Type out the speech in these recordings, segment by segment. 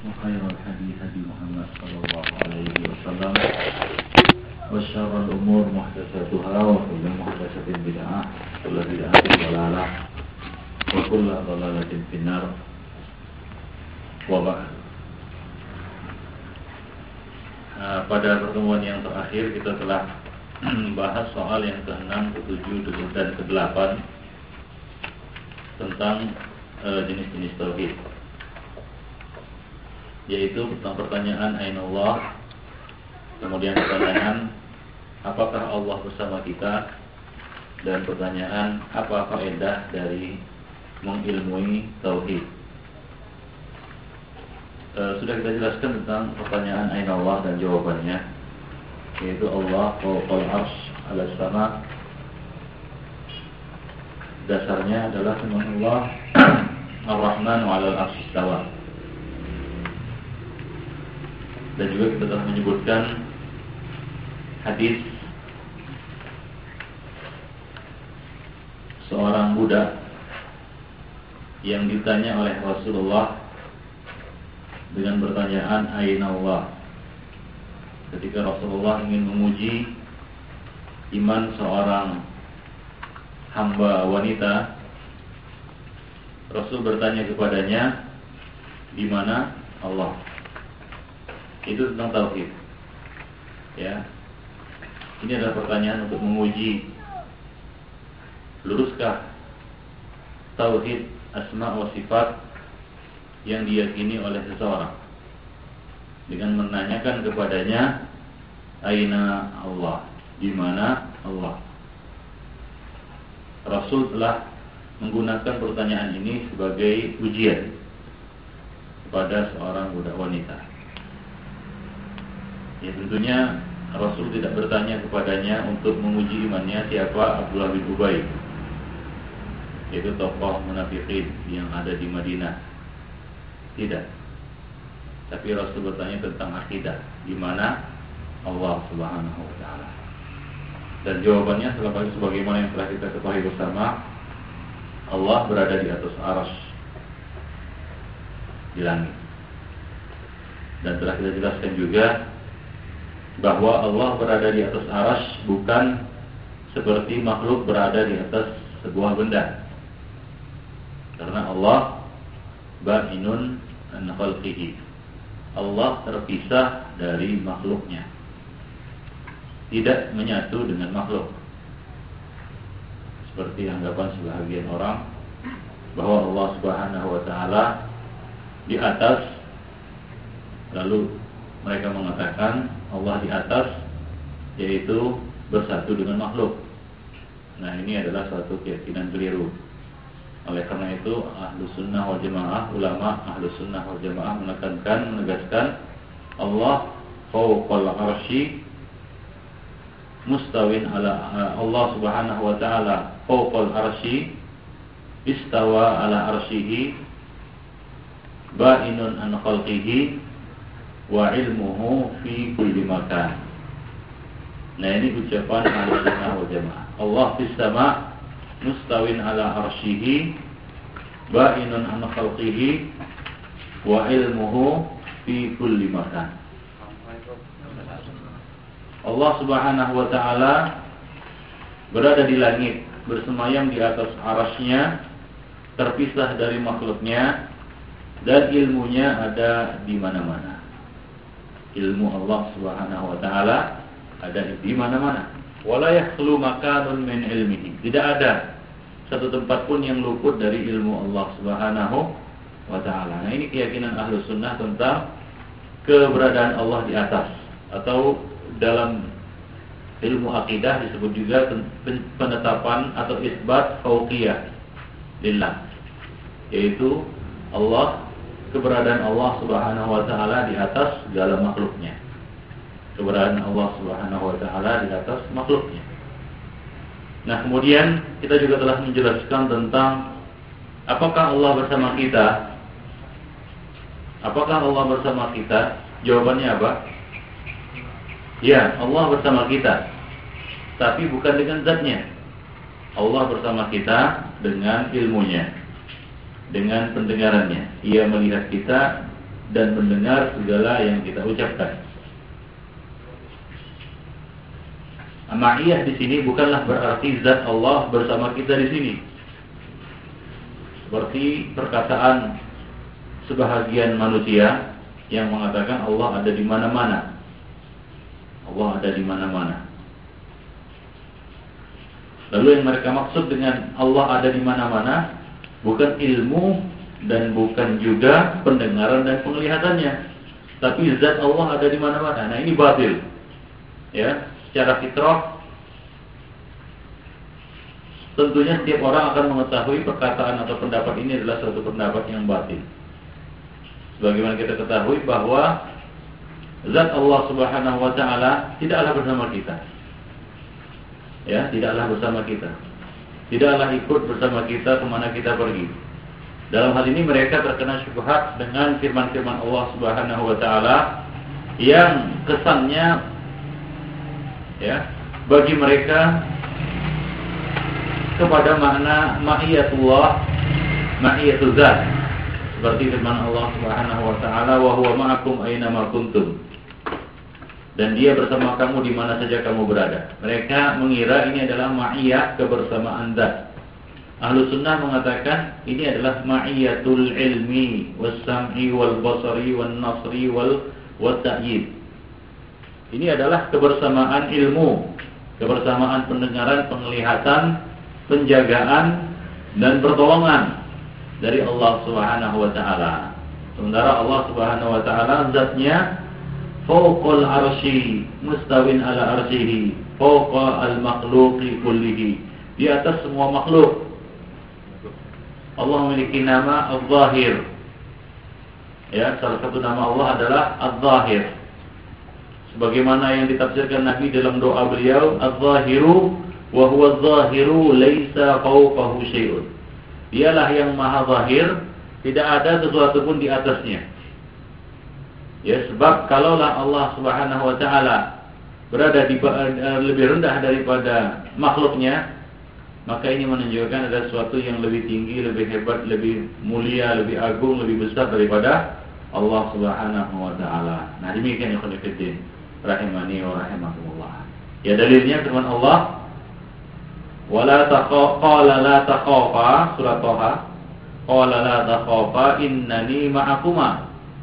وخير الحديث هدي محمد صلى الله عليه وسلم وشر الأمور محدثاتها وكل محدثة بدعة وكل بدعة ضلالة وكل ضلالة في النار وبعد. Pada pertemuan yang terakhir kita telah membahas soal yang ke-6, ke-7, dan ke-8 tentang jenis-jenis tauhid, yaitu tentang pertanyaan Ainullah, kemudian pertanyaan apakah Allah bersama kita, dan pertanyaan apa faedah dari mengilmui tauhid. Sudah kita jelaskan tentang pertanyaan Ainullah dan jawabannya, yaitu Allah fawqal arsy 'alas sama. Dasarnya adalah firman Allah Ar-Rahman 'alal arsy istawa. Dan juga kita telah menyebutkan hadis seorang budak yang ditanya oleh Rasulullah dengan pertanyaan Aina Allah, ketika Rasulullah ingin menguji iman seorang hamba wanita. Rasul bertanya kepadanya, di mana Allah? Itu tentang tauhid. Ya. Ini adalah pertanyaan untuk menguji luruskah tauhid asma wa sifat yang diyakini oleh seseorang, dengan menanyakan kepadanya Aina Allah, di mana Allah. Rasul telah menggunakan pertanyaan ini sebagai ujian kepada seorang budak wanita. Ya, tentunya Rasul tidak bertanya kepadanya untuk menguji imannya siapa Abdullah bin Ubay, yaitu tokoh munafikin yang ada di Madinah. Tidak. Tapi Rasul bertanya tentang akidah, di mana Allah Subhanahu wa taala. Dan jawabannya sebagaimana yang telah kita ketahui bersama, Allah berada di atas arsy di langit. Dan telah kita jelaskan juga bahwa Allah berada di atas arsy bukan seperti makhluk berada di atas sebuah benda. Karena Allah ba'inun an khalqihi. Allah terpisah dari makhluknya, tidak menyatu dengan makhluk, seperti anggapan sebagian orang bahwa Allah Subhanahu wa taala di atas, lalu mereka mengatakan Allah di atas, yaitu bersatu dengan makhluk. Nah, ini adalah suatu keyakinan keliru. Oleh karena itu, Ahlus Sunnah wal Jamaah, ulama Ahlus Sunnah wal Jamaah menegaskan Allah fawqal arsy mustawin ala, Allah Subhanahu wa taala fawqal arsy istawa ala arsyihi ba'inun an khalqihi wa ilmuhu fi kulli makan. Nah, ini ucapan Ahlus Sunnah wal Jamaah. Allah fis sama' mustawin ala arsyihi ba'inun an khalqihi wa ilmuhu fi kulli makan. Allah Subhanahu wa taala berada di langit, bersemayam di atas arsy-Nya, terpisah dari makhluknya, dan ilmunya ada di mana-mana. Ilmu Allah Subhanahu wa taala ada di mana-mana. Wala yakhlu makanun min ilmihi. Tidak ada satu tempat pun yang luput dari ilmu Allah Subhanahu wa taala. Nah, ini keyakinan Ahlus Sunnah tentang keberadaan Allah di atas, atau dalam ilmu akidah disebut juga penetapan atau isbat fauqiyah lillah, yaitu Allah, keberadaan Allah Subhanahu wa taala di atas segala makhluknya. Keberadaan Allah Subhanahu wa taala di atas makhluknya. Nah, kemudian kita juga telah menjelaskan tentang apakah Allah bersama kita? Apakah Allah bersama kita? Jawabannya apa? Ya, Allah bersama kita, tapi bukan dengan zatnya. Allah bersama kita dengan ilmunya, dengan pendengarannya. Ia melihat kita dan mendengar segala yang kita ucapkan. Ma'iyah di sini bukanlah berarti zat Allah bersama kita di sini. Seperti perkataan sebahagian manusia yang mengatakan Allah ada di mana-mana. Allah ada di mana-mana. Lalu yang mereka maksud dengan Allah ada di mana-mana bukan ilmu dan bukan juga pendengaran dan penglihatannya, tapi zat Allah ada di mana-mana. Nah, ini batil. Ya, secara fitrah tentunya setiap orang akan mengetahui perkataan atau pendapat ini adalah suatu pendapat yang batil. Sebagaimana kita ketahui bahwa zat Allah Subhanahu wa taala tidaklah bersama kita. Ya, tidaklah bersama kita. Tidaklah ikut bersama kita kemana kita pergi. Dalam hal ini mereka terkena syubhat dengan firman-firman Allah Subhanahu wa taala yang kesannya ya, bagi mereka kepada makna ma'iyatullah, ma'iyatul zat. Seperti firman Allah Subhanahu wa taala, "Wa huwa ma'akum aina ma kuntum." Dan dia bersama kamu di mana saja kamu berada. Mereka mengira ini adalah ma'iyah, kebersamaan zat. Ahlus sunnah mengatakan ini adalah ma'iyatul ilmi was-sam'i wal basari wan nasri wal ta'yid. Ini adalah kebersamaan ilmu, kebersamaan pendengaran, penglihatan, penjagaan dan pertolongan dari Allah Subhanahu wa taala. Sementara Allah Subhanahu wa taala zatnya fawqal arsy, mustawin ala arsyihi, fawqa al makhluqi kullihi, di atas semua makhluk. Allah memiliki nama Al-Zahir. Ya, salah satu nama Allah adalah Al-Zahir. Sebagaimana yang ditafsirkan Nabi dalam doa beliau, Al-Zahiru wa huwa al-zahiru laisa fawqahu syai'un. Dialah yang maha zahir, tidak ada sesuatu pun di atasnya. Ya, sebab kalaulah Allah Subhanahu wa taala berada di lebih rendah daripada makhluknya, maka ini menunjukkan ada sesuatu yang lebih tinggi, lebih hebat, lebih mulia, lebih agung, lebih besar daripada Allah Subhanahu wa taala. Nah, demikian ya khonifidin rahimani wa rahimakumullah. Ya, dalilnya firman Allah, wala qala la taqafa, surat Thaha, qala la taqafa innani ma'akuma.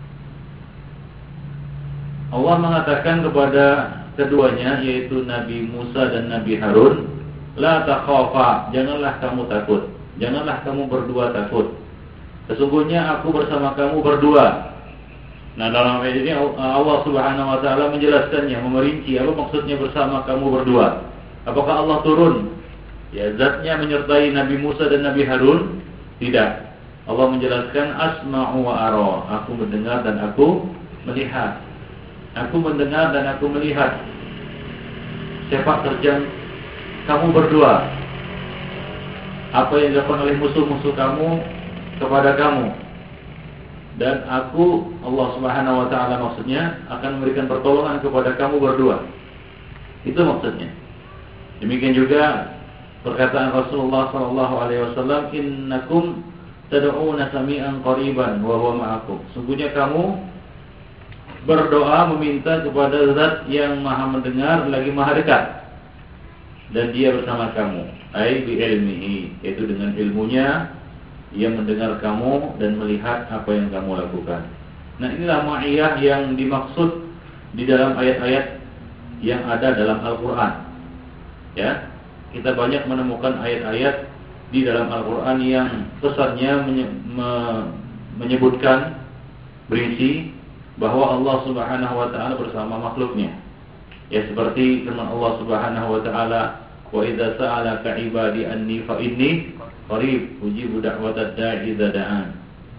Allah mengatakan kepada keduanya, yaitu Nabi Musa dan Nabi Harun, la taqafa, janganlah kamu takut, janganlah kamu berdua takut. Sesungguhnya aku bersama kamu berdua. Nah, dalam ayat ini Allah Subhanahu wa taala menjelaskannya, memerinci apa maksudnya bersama kamu berdua. Apakah Allah turun? Ya, zatnya menyertai Nabi Musa dan Nabi Harun? Tidak. Allah menjelaskan asma'u wa ara, aku mendengar dan aku melihat. Aku mendengar dan aku melihat sepak terjang kamu berdua, apa yang dilakukan oleh musuh-musuh kamu kepada kamu, dan aku, Allah Subhanahu wa taala maksudnya, akan memberikan pertolongan kepada kamu berdua. Itu maksudnya. Demikian juga perkataan Rasulullah sallallahu alaihi wasallam, innakum tad'una sami'an qariban wa huwa ma'akum. Sungguhnya kamu berdoa meminta kepada zat yang maha mendengar lagi maha dekat, dan dia bersama kamu, ai bi ilmihi, yaitu dengan ilmunya ia mendengar kamu dan melihat apa yang kamu lakukan. Nah, inilah ma'iyah yang dimaksud di dalam ayat-ayat yang ada dalam Al-Qur'an. Ya, kita banyak menemukan ayat-ayat di dalam Al-Qur'an yang pesannya menyebutkan berisi bahwa Allah Subhanahu wa taala bersama makhluknya. Ya, seperti firman Allah Subhanahu wa taala, wa idza sa'alaka 'ibadi anni fa inni qarib ujibu da'watad da'i idza da'an.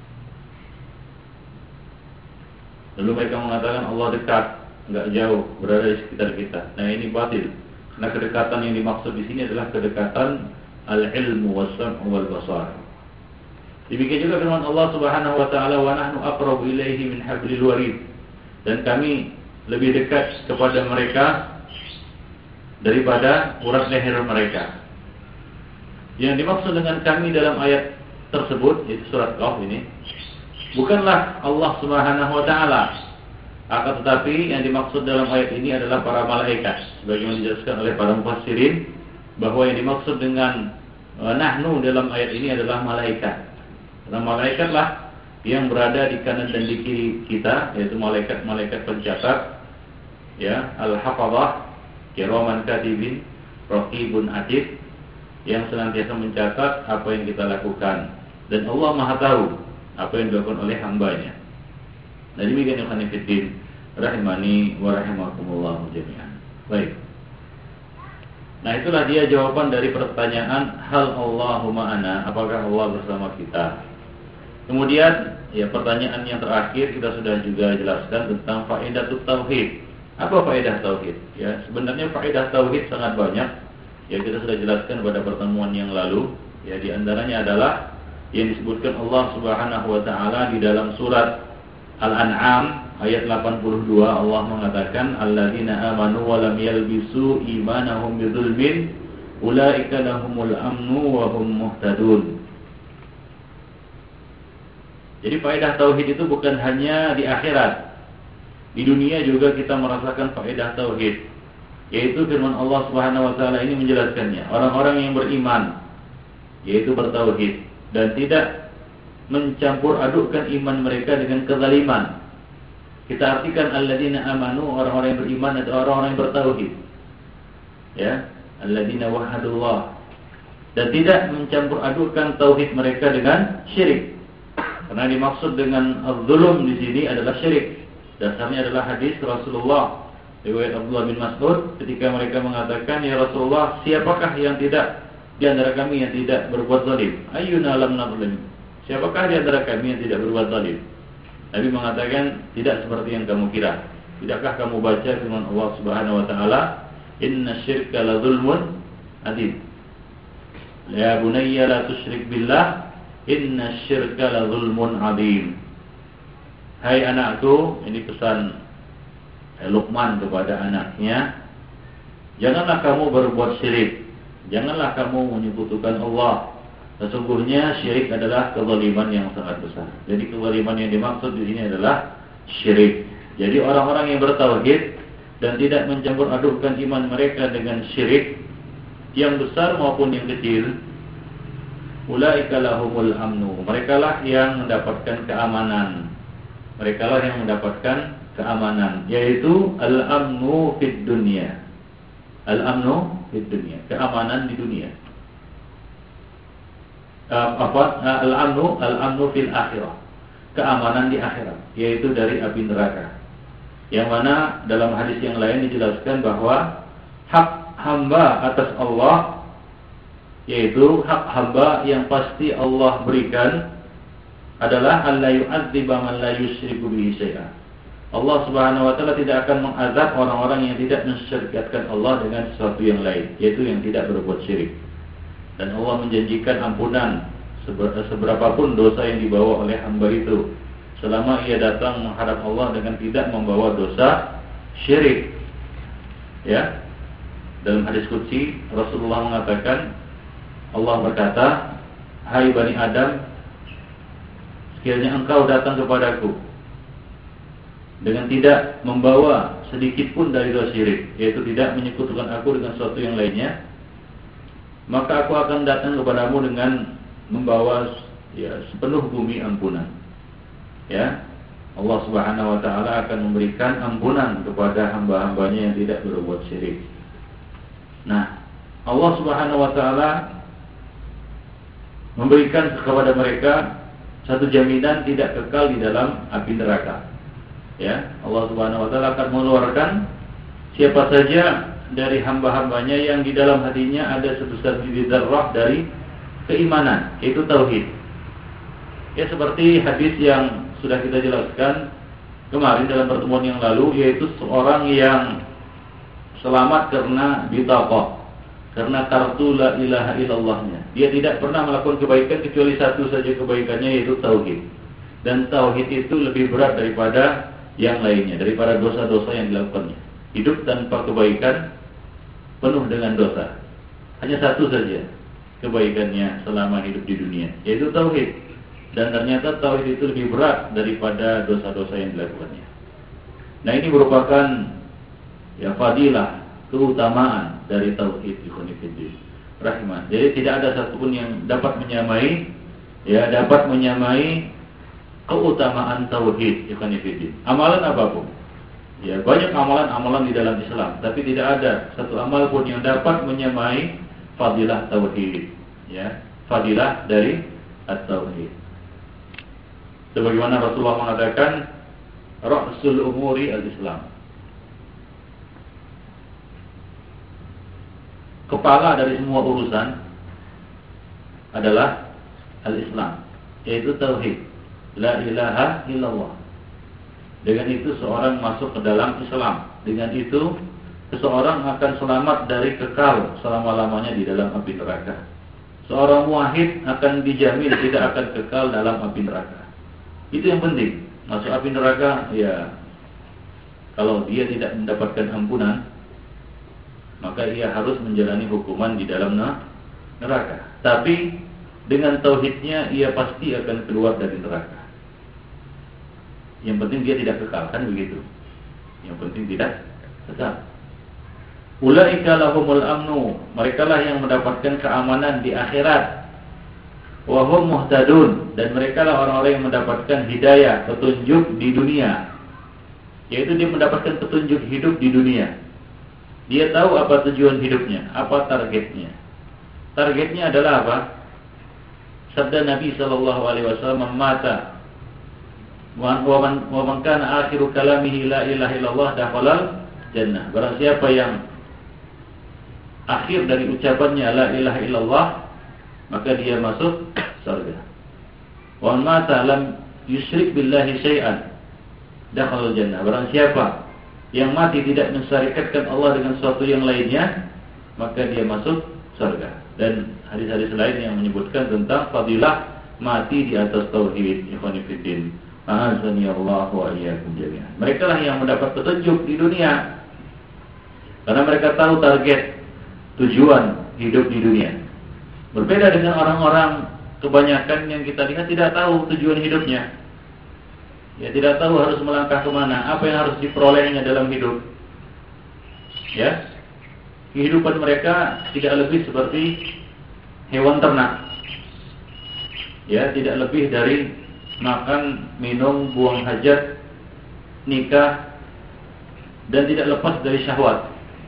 Lalu mereka mengatakan Allah dekat, enggak jauh, berada di sekitar kita. Nah, ini batil. Karena kedekatan yang dimaksud di sini adalah kedekatan al-ilmu was-sam'u wal basar. Demikian juga firman Allah Subhanahu wa taala, wa nahnu aqrabu ilaihi min hablil warid. Dan kami lebih dekat kepada mereka daripada urat leher mereka. Yang dimaksud dengan kami dalam ayat tersebut, yaitu surat Qaf ini, bukanlah Allah Subhanahu wa taala. Akan tetapi yang dimaksud dalam ayat ini adalah para malaikat. Sebagaimana dijelaskan oleh para mufassirin bahwa yang dimaksud dengan nahnu dalam ayat ini adalah malaikat. Karena malaikatlah yang berada di kanan dan di kiri kita, yaitu malaikat-malaikat pencatat, ya, al-hafazah, kiraman katibin, raqibun atid, yang senantiasa mencatat apa yang kita lakukan. Dan Allah Maha tahu apa yang dilakukan oleh hambanya. Nah, demikian ikhwan fillah rahimani wa rahimakumullah jami'an. Baik. Nah, itulah dia jawaban dari pertanyaan hal Allahu ma'ana, apakah Allah bersama kita. Kemudian, ya, pertanyaan yang terakhir kita sudah juga jelaskan tentang faedah tauhid. Apa faedah tauhid? Ya, sebenarnya faedah tauhid sangat banyak. Ya, kita sudah jelaskan pada pertemuan yang lalu. Ya, di antaranya adalah yang disebutkan Allah Subhanahu wa taala di dalam surat Al-An'am ayat 82. Allah mengatakan alladzina amanu wa lam yalbisu imanahum bidzulmin ulaika lahumul amnu wa hum muhtadun. Jadi faedah tauhid itu bukan hanya di akhirat. Di dunia juga kita merasakan faedah tauhid. Yaitu firman Allah Subhanahu wa taala ini menjelaskannya. Orang-orang yang beriman, yaitu bertauhid dan tidak mencampur adukkan iman mereka dengan kezaliman. Kita artikan alladzina amanu, orang-orang yang beriman atau orang-orang yang bertauhid. Ya, alladzina wahadullah. Dan tidak mencampur adukkan tauhid mereka dengan syirik. Karena dimaksud dengan az-zulm di sini adalah syirik. Dasarnya adalah hadis Rasulullah riwayat Abdullah bin Mas'ud ketika mereka mengatakan, "Ya Rasulullah, siapakah yang tidak di antara kami yang tidak berbuat zalim? Ayyuna lam nazlim?" Siapakah di antara kami yang tidak berbuat zalim? Nabi mengatakan, tidak seperti yang kamu kira. Tidakkah kamu baca firman Allah Subhanahu wa taala, "Inna syirka la zulmun adzim." Ya bunayya la tusyrik billah, inna syirka la zulmun adzim. Hai anakku, ini pesan Luqman kepada anaknya, janganlah kamu berbuat syirik. Janganlah kamu menyekutukan Allah. Sesungguhnya syirik adalah kezaliman yang sangat besar. Jadi kezaliman yang dimaksud di sini adalah syirik. Jadi orang-orang yang bertauhid dan tidak mencampur adukkan iman mereka dengan syirik, yang besar maupun yang kecil, ulaika lahumul amnu. Merekalah yang mendapatkan keamanan. Merekalah yang mendapatkan keamanan, yaitu al-amnu fid dunya. Al-amnu fid dunya, keamanan di dunia. Al-amnu fil akhirah, keamanan di akhirat, yaitu dari api neraka. Yang mana dalam hadis yang lain dijelaskan bahwa hak hamba atas Allah, yaitu hak hamba yang pasti Allah berikan adalah alla yu'adziba man la yusyriku bihi syai'a. Allah Subhanahu wa taala tidak akan mengazab orang-orang yang tidak mensyirikatkan Allah dengan sesuatu yang lain, yaitu yang tidak berbuat syirik. Dan Allah menjanjikan ampunan seberapapun dosa yang dibawa oleh hamba itu, selama ia datang menghadap Allah dengan tidak membawa dosa syirik. Ya. Dalam hadis qudsi Rasulullah mengatakan, Allah berkata, "Hai Bani Adam, sekiranya engkau datang kepadaku dengan tidak membawa sedikit pun dari dosa syirik, yaitu tidak menyekutukan aku dengan sesuatu yang lainnya, maka aku akan datang kepadamu dengan membawa sepenuh bumi ampunan." Ya, Allah Subhanahu wa taala akan memberikan ampunan kepada hamba-hambanya yang tidak berbuat syirik. Nah, Allah Subhanahu wa taala memberikan kepada mereka satu jaminan tidak kekal di dalam api neraka. Ya, Allah Subhanahu wa taala akan mengeluarkan siapa saja dari hamba-hambanya yang di dalam hatinya ada sebesar biji zarrah dari keimanan, yaitu tauhid. Ya, seperti hadis yang sudah kita jelaskan kemarin dalam pertemuan yang lalu, yaitu seorang yang selamat karena bitaqah, karena kartu la ilaha illallahnya. Dia tidak pernah melakukan kebaikan kecuali satu saja kebaikannya, yaitu tauhid. Dan tauhid itu lebih berat daripada yang lainnya, daripada dosa-dosa yang dilakukannya. Hidup tanpa kebaikan penuh dengan dosa. Hanya satu saja kebaikannya selama hidup di dunia, yaitu tauhid. dan ternyata tauhid itu lebih berat daripada dosa-dosa yang dilakukannya. Nah, ini merupakan fadilah, keutamaan dari tauhid ikhwanifiddin rahimah. Jadi tidak ada satupun yang dapat menyamai keutamaan tauhid ikhwanifiddin. Amalan apapun. Ya, banyak amalan-amalan di dalam Islam, tapi tidak ada satu amal pun yang dapat menyamai fadilah tauhid. Ya, fadilah dari at-tauhid. Sebagaimana Rasulullah mengatakan, ra'sul umuri al-Islam. Kepala dari semua urusan adalah al-Islam, yaitu tauhid. La ilaha illallah. Dengan itu seorang masuk ke dalam Islam. Dengan itu seseorang akan selamat dari kekal selama-lamanya di dalam api neraka. Seorang muwahhid akan dijamin tidak akan kekal dalam api neraka. Itu yang penting. Masuk api neraka, ya, kalau dia tidak mendapatkan ampunan, maka ia harus menjalani hukuman di dalam neraka. Tapi dengan tauhidnya ia pasti akan keluar dari neraka. Yang penting dia tidak kekal, kan begitu. Yang penting tidak kekal. Ulaika lahumul amnu, merekalah yang mendapatkan keamanan di akhirat. Wa hum muhtadun, dan merekalah orang-orang yang mendapatkan hidayah, petunjuk di dunia. Yaitu dia mendapatkan petunjuk hidup di dunia. Dia tahu apa tujuan hidupnya, apa targetnya. Targetnya adalah apa? Sabda Nabi sallallahu alaihi wasallam, "Mata wa man kana akhiru kalamihi la ilaha illallah dakhalal jannah." Barang siapa yang akhir dari ucapannya la ilaha illallah, maka dia masuk surga. Wa man mata lam yusyrik billahi syai'an dakhalal jannah. Barang siapa yang mati tidak mensyarikatkan Allah dengan sesuatu yang lainnya, maka dia masuk surga. Dan hadis-hadis lain yang menyebutkan tentang fadilah mati di atas tauhid. Ikhwanifiddin, a'azzani Allah wa iyyakum jami'an. Mereka lah yang mendapat petunjuk di dunia, karena mereka tahu target tujuan hidup di dunia. Berbeda dengan orang-orang kebanyakan yang kita lihat tidak tahu tujuan hidupnya. Ya, tidak tahu harus melangkah kemana, apa yang harus diperolehnya dalam hidup. Ya, kehidupan mereka tidak lebih seperti hewan ternak. Ya, tidak lebih dari makan, minum, buang hajat, nikah, dan tidak lepas dari syahwat.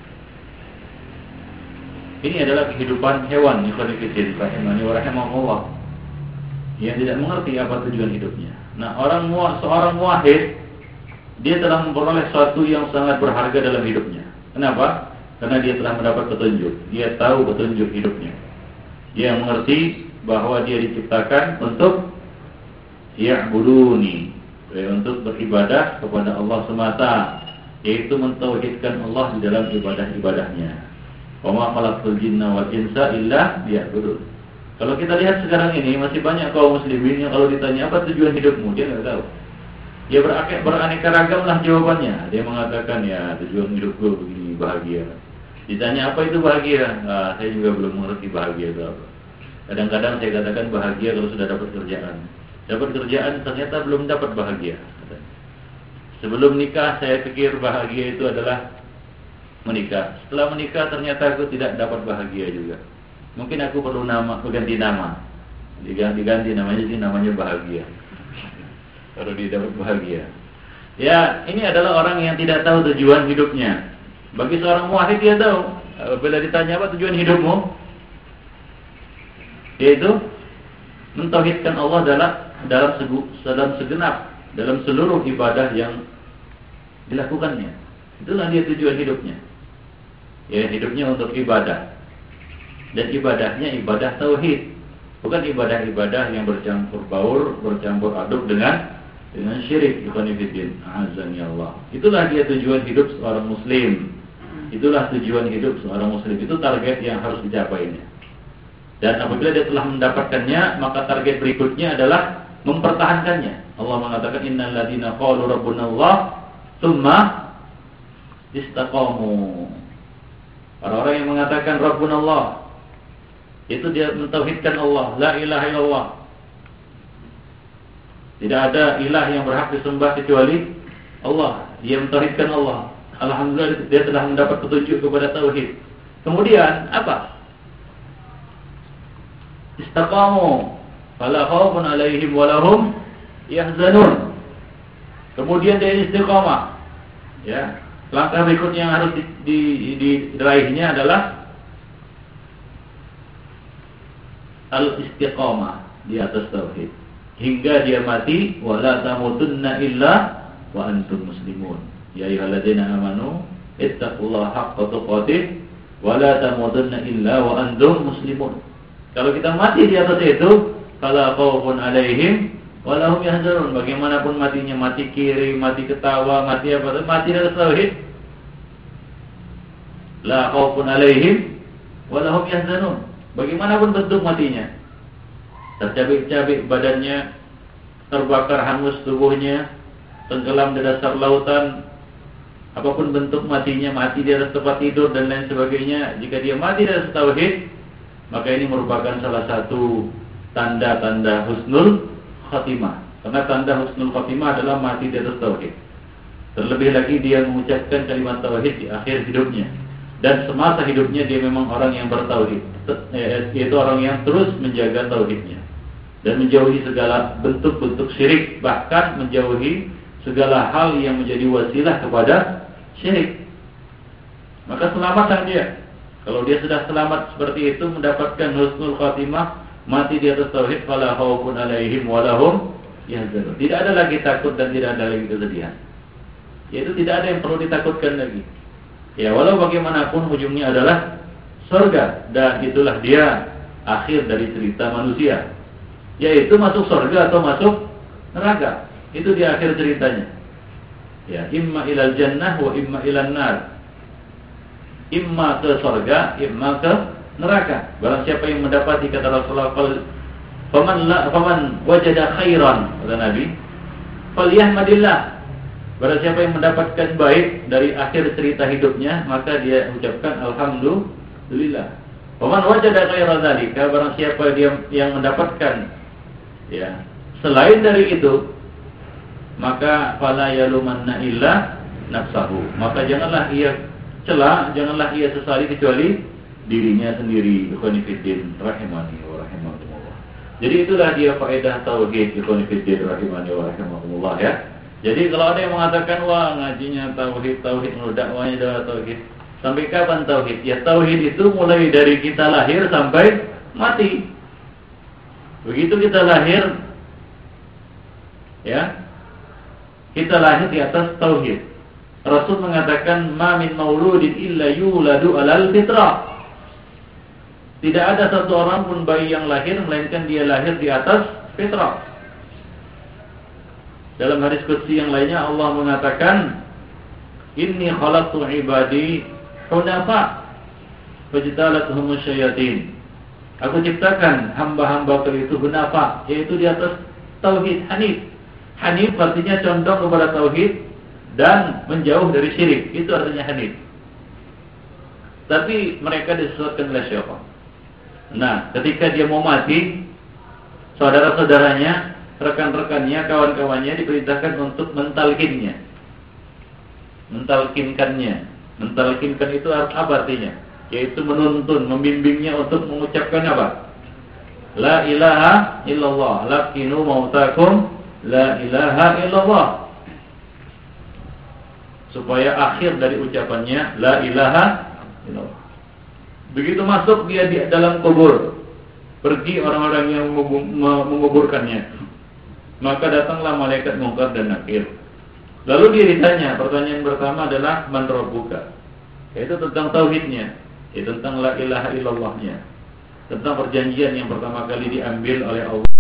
Ini adalah kehidupan hewan, ikhwanifiddin rahimani wa rahimakumullah, yang tidak mengerti apa tujuan hidupnya. Nah, seorang muwahhid, dia telah memperoleh sesuatu yang sangat berharga dalam hidupnya. Kenapa? Karena dia telah mendapat petunjuk. Dia tahu petunjuk hidupnya. Dia mengerti bahwa dia diciptakan untuk ya'buduni, untuk beribadah kepada Allah semata, yaitu mentauhidkan Allah di dalam ibadah-ibadahnya. Wa ma khalaqtul jinna wal insa illa liya'budun. Kalau kita lihat sekarang ini, masih banyak kaum muslimin yang kalau ditanya apa tujuan hidupmu, dia nggak tahu. Dia beraneka ragam lah jawabannya. Dia mengatakan, ya tujuan hidupku begini, bahagia. Ditanya apa itu bahagia? Nah, saya juga belum mengerti bahagia itu apa. Kadang-kadang saya katakan bahagia kalau sudah dapat kerjaan. Dapat kerjaan ternyata belum dapat bahagia. Sebelum nikah saya pikir bahagia itu adalah menikah. Setelah menikah ternyata aku tidak dapat bahagia juga. Mungkin aku perlu ganti nama. Diganti namanya, jadi namanya bahagia. Kalau dia dapat bahagia. Ya, ini adalah orang yang tidak tahu tujuan hidupnya. Bagi seorang muwahhid dia tahu. Bila ditanya apa tujuan hidupmu, yaitu mentauhidkan Allah dalam segenap, dalam seluruh ibadah yang dilakukannya. Itulah dia tujuan hidupnya. Ya, hidupnya untuk ibadah. Dan ibadahnya ibadah tauhid, bukan ibadah-ibadah yang bercampur baur, bercampur aduk dengan syirik. Ikhwanifiddin, a'azzani Allah. Itulah dia tujuan hidup seorang muslim. Itulah tujuan hidup seorang muslim. Itu target yang harus dicapainya. Dan apabila dia telah mendapatkannya, maka target berikutnya adalah mempertahankannya. Allah mengatakan, innal ladzina qalu rabbuna Allah tsumma istaqamu. Orang-orang yang mengatakan rabbuna Allah, itu dia mentauhidkan Allah, la ilaha illallah. Tidak ada ilah yang berhak disembah kecuali Allah. Dia mentauhidkan Allah. Alhamdulillah dia telah mendapat petunjuk kepada tauhid. Kemudian apa? Istaqamu fala khaufun 'alaihim wa lahum yahzanun. Kemudian dia istiqamah. Ya. Langkah berikutnya yang harus diraihnya adalah al-istiqamah di atas tauhid hingga dia mati, wala tamutunna illa wa antum muslimun. Ya ayyuhalladzina amanu ittaqullaha haqqa tuqatih wala tamutunna illa wa antum muslimun. Kalau kita mati di atas itu, fala khaufun 'alaihim wa lahum yahzanun. Bagaimanapun matinya, mati kiri, mati ketawa, mati apa, mati di atas tauhid, la khaufun 'alaihim wa lahum yahzanun. Bagaimanapun bentuk matinya, tercabik-cabik badannya, terbakar hangus tubuhnya, tenggelam di dasar lautan, apapun bentuk matinya, mati di atas tempat tidur dan lain sebagainya, jika dia mati di atas tauhid, maka ini merupakan salah satu tanda-tanda husnul khatimah. Karena tanda husnul khatimah adalah mati di atas tauhid. Terlebih lagi dia mengucapkan kalimat tauhid di akhir hidupnya, dan semasa hidupnya dia memang orang yang bertauhid, yaitu orang yang terus menjaga tauhidnya dan menjauhi segala bentuk-bentuk syirik, bahkan menjauhi segala hal yang menjadi wasilah kepada syirik. Maka selamatlah dia. Kalau dia sudah selamat seperti itu, mendapatkan husnul khatimah, mati di atas tauhid, fala khaufun 'alaihim wa lahum yahzanun. Tidak ada lagi takut dan tidak ada lagi kesedihan. Yaitu tidak ada yang perlu ditakutkan lagi. Ya, walau bagaimanapun ujungnya adalah surga, dan itulah dia akhir dari cerita manusia, yaitu masuk surga atau masuk neraka. Itu di akhir ceritanya. Ya, imma ilal jannah wa imma ilan nar. Imma ke surga, imma ke neraka. Barang siapa yang mendapati, kata Rasulullah, faman wajada khairan, kata Nabi, falyahmadillah. Barang siapa yang mendapatkan baik dari akhir cerita hidupnya, maka dia ucapkan alhamdulillah. Faman wajada khairan dzalika, barang siapa dia yang mendapatkan ya selain dari itu, maka fala yalumanna illa nafsahu. Maka janganlah ia cela, janganlah ia sesali kecuali dirinya sendiri. Ikhwani fiddin rahimani wa rahimakumullah. Jadi itulah dia faedah tauhid, ikhwani fiddin rahimani wa rahimakumullah ya. Jadi kalau ada yang mengatakan wah ngajinya tauhid menurut dakwahnya adalah tauhid. Sampai kapan tauhid? Ya tauhid itu mulai dari kita lahir sampai mati. Begitu kita lahir, ya, kita lahir di atas tauhid. Rasul mengatakan ma min mauludin illa yuladu alal fitrah. Tidak ada satu orang pun bayi yang lahir melainkan dia lahir di atas fitrah. Dalam hadis qudsi yang lainnya Allah mengatakan, inni khalaqtu ibadi hunafa fajtalathum syayatin. Aku ciptakan hamba-hambaku itu hunafa, yaitu di atas tauhid, hanif. Hanif artinya condong kepada tauhid dan menjauh dari syirik. Itu artinya hanif. Tapi mereka disesatkan oleh syaitan. Nah, ketika dia mau mati, saudara-saudaranya, rekan-rekannya, kawan-kawannya diperintahkan untuk mentalkinnya. Mentalkinkannya. Mentalkinkan itu apa artinya? Yaitu menuntun, membimbingnya untuk mengucapkan apa? La ilaha illallah. Lakinu mautakum la ilaha illallah. Supaya akhir dari ucapannya la ilaha illallah. Begitu masuk dia di dalam kubur, pergi orang-orang yang menguburkannya, maka datanglah malaikat Munkar dan Nakir. Lalu dia ditanya, pertanyaan pertama adalah man rabbuka, yaitu tentang tauhidnya, yaitu tentang la ilaha illallahnya, tentang perjanjian yang pertama kali diambil oleh Allah.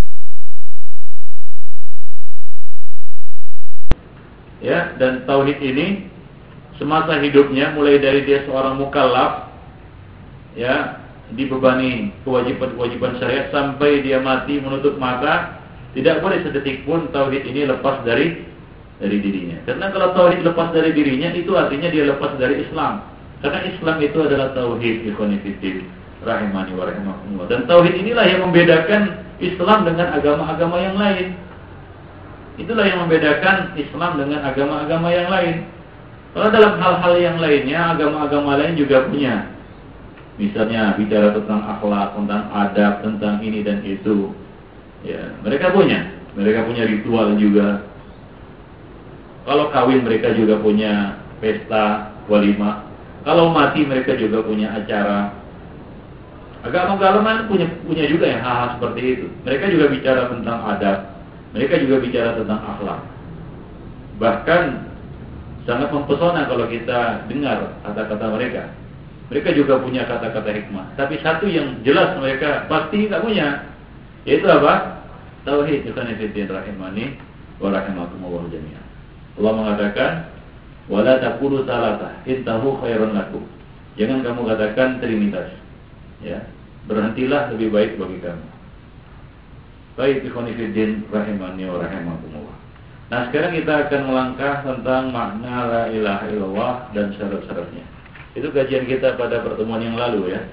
Ya, dan tauhid ini semasa hidupnya, mulai dari dia seorang mukallaf, ya, dibebani kewajiban syariat sampai dia mati menutup mata, tidak boleh sedetik pun tauhid ini lepas dari dirinya. Karena kalau tauhid lepas dari dirinya, itu artinya dia lepas dari Islam. Karena Islam itu adalah tauhid, ikhwani fillah rahimani wa rahimakumullah. Dan tauhid inilah yang membedakan Islam dengan agama-agama yang lain. Itulah yang membedakan Islam dengan agama-agama yang lain. Kalau dalam hal-hal yang lainnya, agama-agama lain juga punya. Misalnya bicara tentang akhlak, tentang adab, tentang ini dan itu. Ya, mereka punya ritual juga. Kalau kawin mereka juga punya pesta, walimah. Kalau mati mereka juga punya acara. Agama-agama punya juga yang hal-hal seperti itu. Mereka juga bicara tentang adab. Mereka juga bicara tentang akhlak. Bahkan sangat mempesona kalau kita dengar kata-kata mereka. Mereka juga punya kata-kata hikmah. Tapi satu yang jelas mereka pasti nggak punya, yaitu apa? Tauhid. Ikhwan fillah rahimani wa rahimakumullah jami'an. Allah mengatakan, wala taqulu salatah, intahu khairun lakum. Jangan kamu katakan trinitas. Ya, berhentilah lebih baik bagi kamu. Baik, ikhwan fillah rahimani wa rahimakumullah. Nah, sekarang kita akan melangkah tentang makna la ilaha illallah dan syarat-syaratnya. Itu kajian kita pada pertemuan yang lalu ya.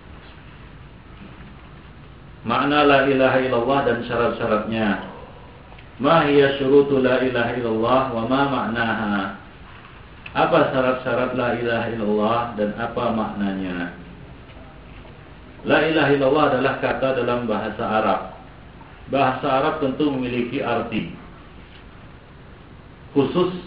Makna la ilaha illallah dan syarat-syaratnya. Ma hiya syurutu la ilaha illallah wa ma ma'naha. Apa syarat-syarat la ilaha illallah dan apa maknanya? La ilaha illallah adalah kata dalam bahasa Arab. Bahasa Arab tentu memiliki arti khusus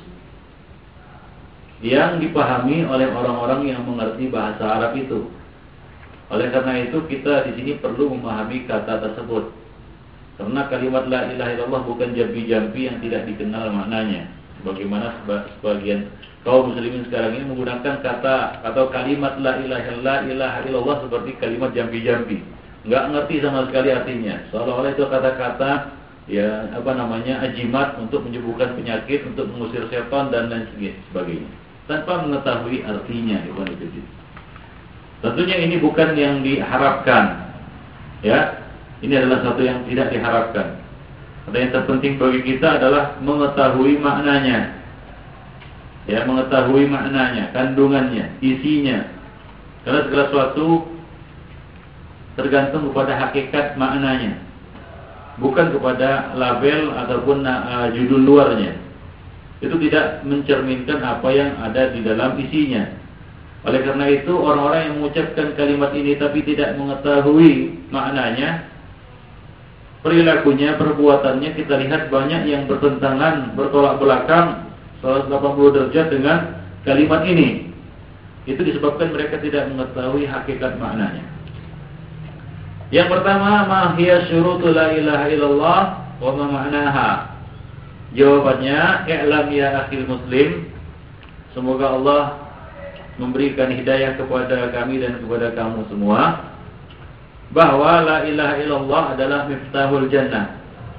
yang dipahami oleh orang-orang yang mengerti bahasa Arab itu. Oleh karena itu kita di sini perlu memahami kata tersebut. Karena kalimat la ilaha illallah bukan jampi-jampi yang tidak dikenal maknanya. Sebagaimana sebagian kaum muslimin sekarang ini menggunakan kata atau kalimat la ilaha illallah seperti kalimat jampi-jampi. Enggak ngerti sama sekali artinya. Seolah-olah itu kata-kata ya ajimat untuk menyembuhkan penyakit, untuk mengusir setan dan lain sebagainya. Tanpa mengetahui artinya, ikhwan fillah. Tentunya ini bukan yang diharapkan. Ya. Ini adalah satu yang tidak diharapkan. Ada yang terpenting bagi kita adalah mengetahui maknanya. Ya, mengetahui maknanya, kandungannya, isinya. Karena segala sesuatu tergantung kepada hakikat maknanya. Bukan kepada label ataupun judul luarnya. Itu tidak mencerminkan apa yang ada di dalam isinya. Oleh karena itu orang-orang yang mengucapkan kalimat ini tapi tidak mengetahui maknanya, perilakunya, perbuatannya kita lihat banyak yang bertentangan, bertolak belakang 180 derajat dengan kalimat ini. Itu disebabkan mereka tidak mengetahui hakikat maknanya. Yang pertama, ma hiya syurutu la ilaha illallah wa ma ma'naha. Jawabannya, i'lam ya akhil muslim. Semoga Allah memberikan hidayah kepada kami dan kepada kamu semua, bahwa la ilaha illallah adalah miftahul jannah.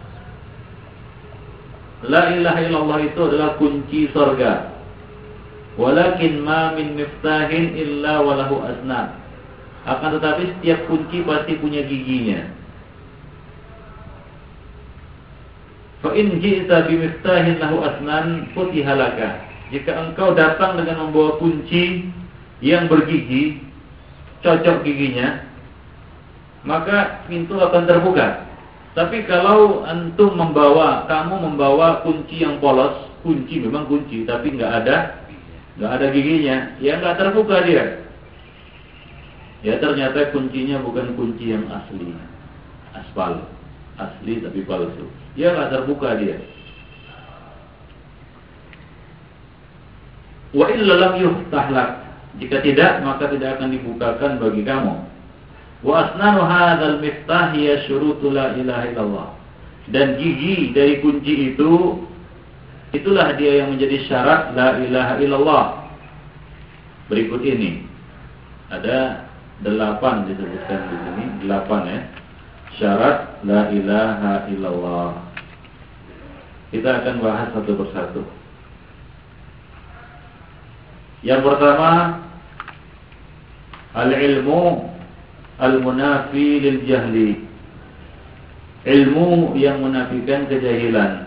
La ilaha illallah itu adalah kunci surga. Walakin ma min miftahin illa walahu asnan. Akan tetapi setiap kunci pasti punya giginya. Fa in ji'ta bi miftahin lahu asnan futiha laka. Jika engkau datang dengan membawa kunci yang bergigi, cocok giginya, maka pintu akan terbuka. Tapi kalau kamu membawa kunci yang polos, kunci memang kunci, tapi nggak ada giginya, ya nggak terbuka dia. Ya ternyata kuncinya bukan kunci yang asli, aspal, asli tapi palsu. Ya nggak terbuka dia. Wa illa lam yuftah lak. Jika tidak, maka tidak akan dibukakan bagi kamu. Wa asnanu hadzal miftah hiya syurutu la ilaha illallah. Dan gigi dari kunci itu, itulah dia yang menjadi syarat la ilaha illallah. Berikut ini ada 8 disebutkan di sini, 8 ya. Syarat la ilaha illallah. Kita akan bahas satu persatu. Yang pertama, al-ilmu al-munafi lil jahli. Ilmu yang menafikan kejahilan.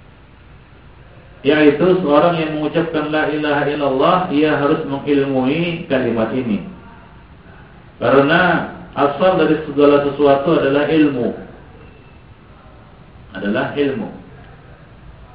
Yaitu seorang yang mengucapkan la ilaha illallah, ia harus mengilmui kalimat ini. Karena asal dari segala sesuatu adalah ilmu.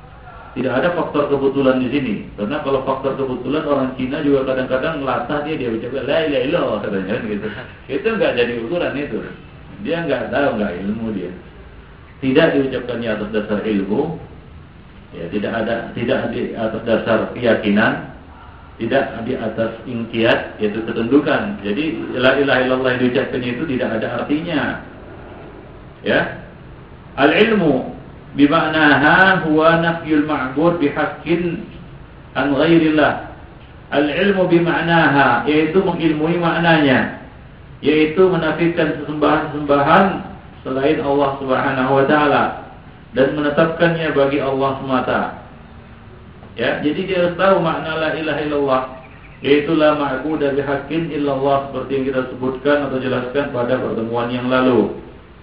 Tidak ada faktor kebetulan di sini. Karena kalau faktor kebetulan orang Cina juga kadang-kadang ngelatah dia ucapkan la ilaha illallah katanya gitu. Itu enggak jadi ukuran itu. Dia enggak tahu, enggak ilmu dia. Tidak diucapkannya atas dasar ilmu, ya tidak di atas dasar keyakinan, tidak di atas inqiyad, yaitu ketundukan. Jadi la ilaha illallah yang diucapkan itu tidak ada artinya. Ya. Al-ilmu bima'naha huwa nafyul ma'bud bihaqqin an ghairillah. Al-ilmu bima'naha yaitu mengilmui maknanya, yaitu menafikan sesembahan-sesembahan selain Allah Subhanahu wa taala dan menetapkannya bagi Allah semata. Ya, jadi dia harus tahu makna la ilaha illallah, yaitu la ma'budu bihaqqin illallah, seperti yang kita sebutkan atau jelaskan pada pertemuan yang lalu.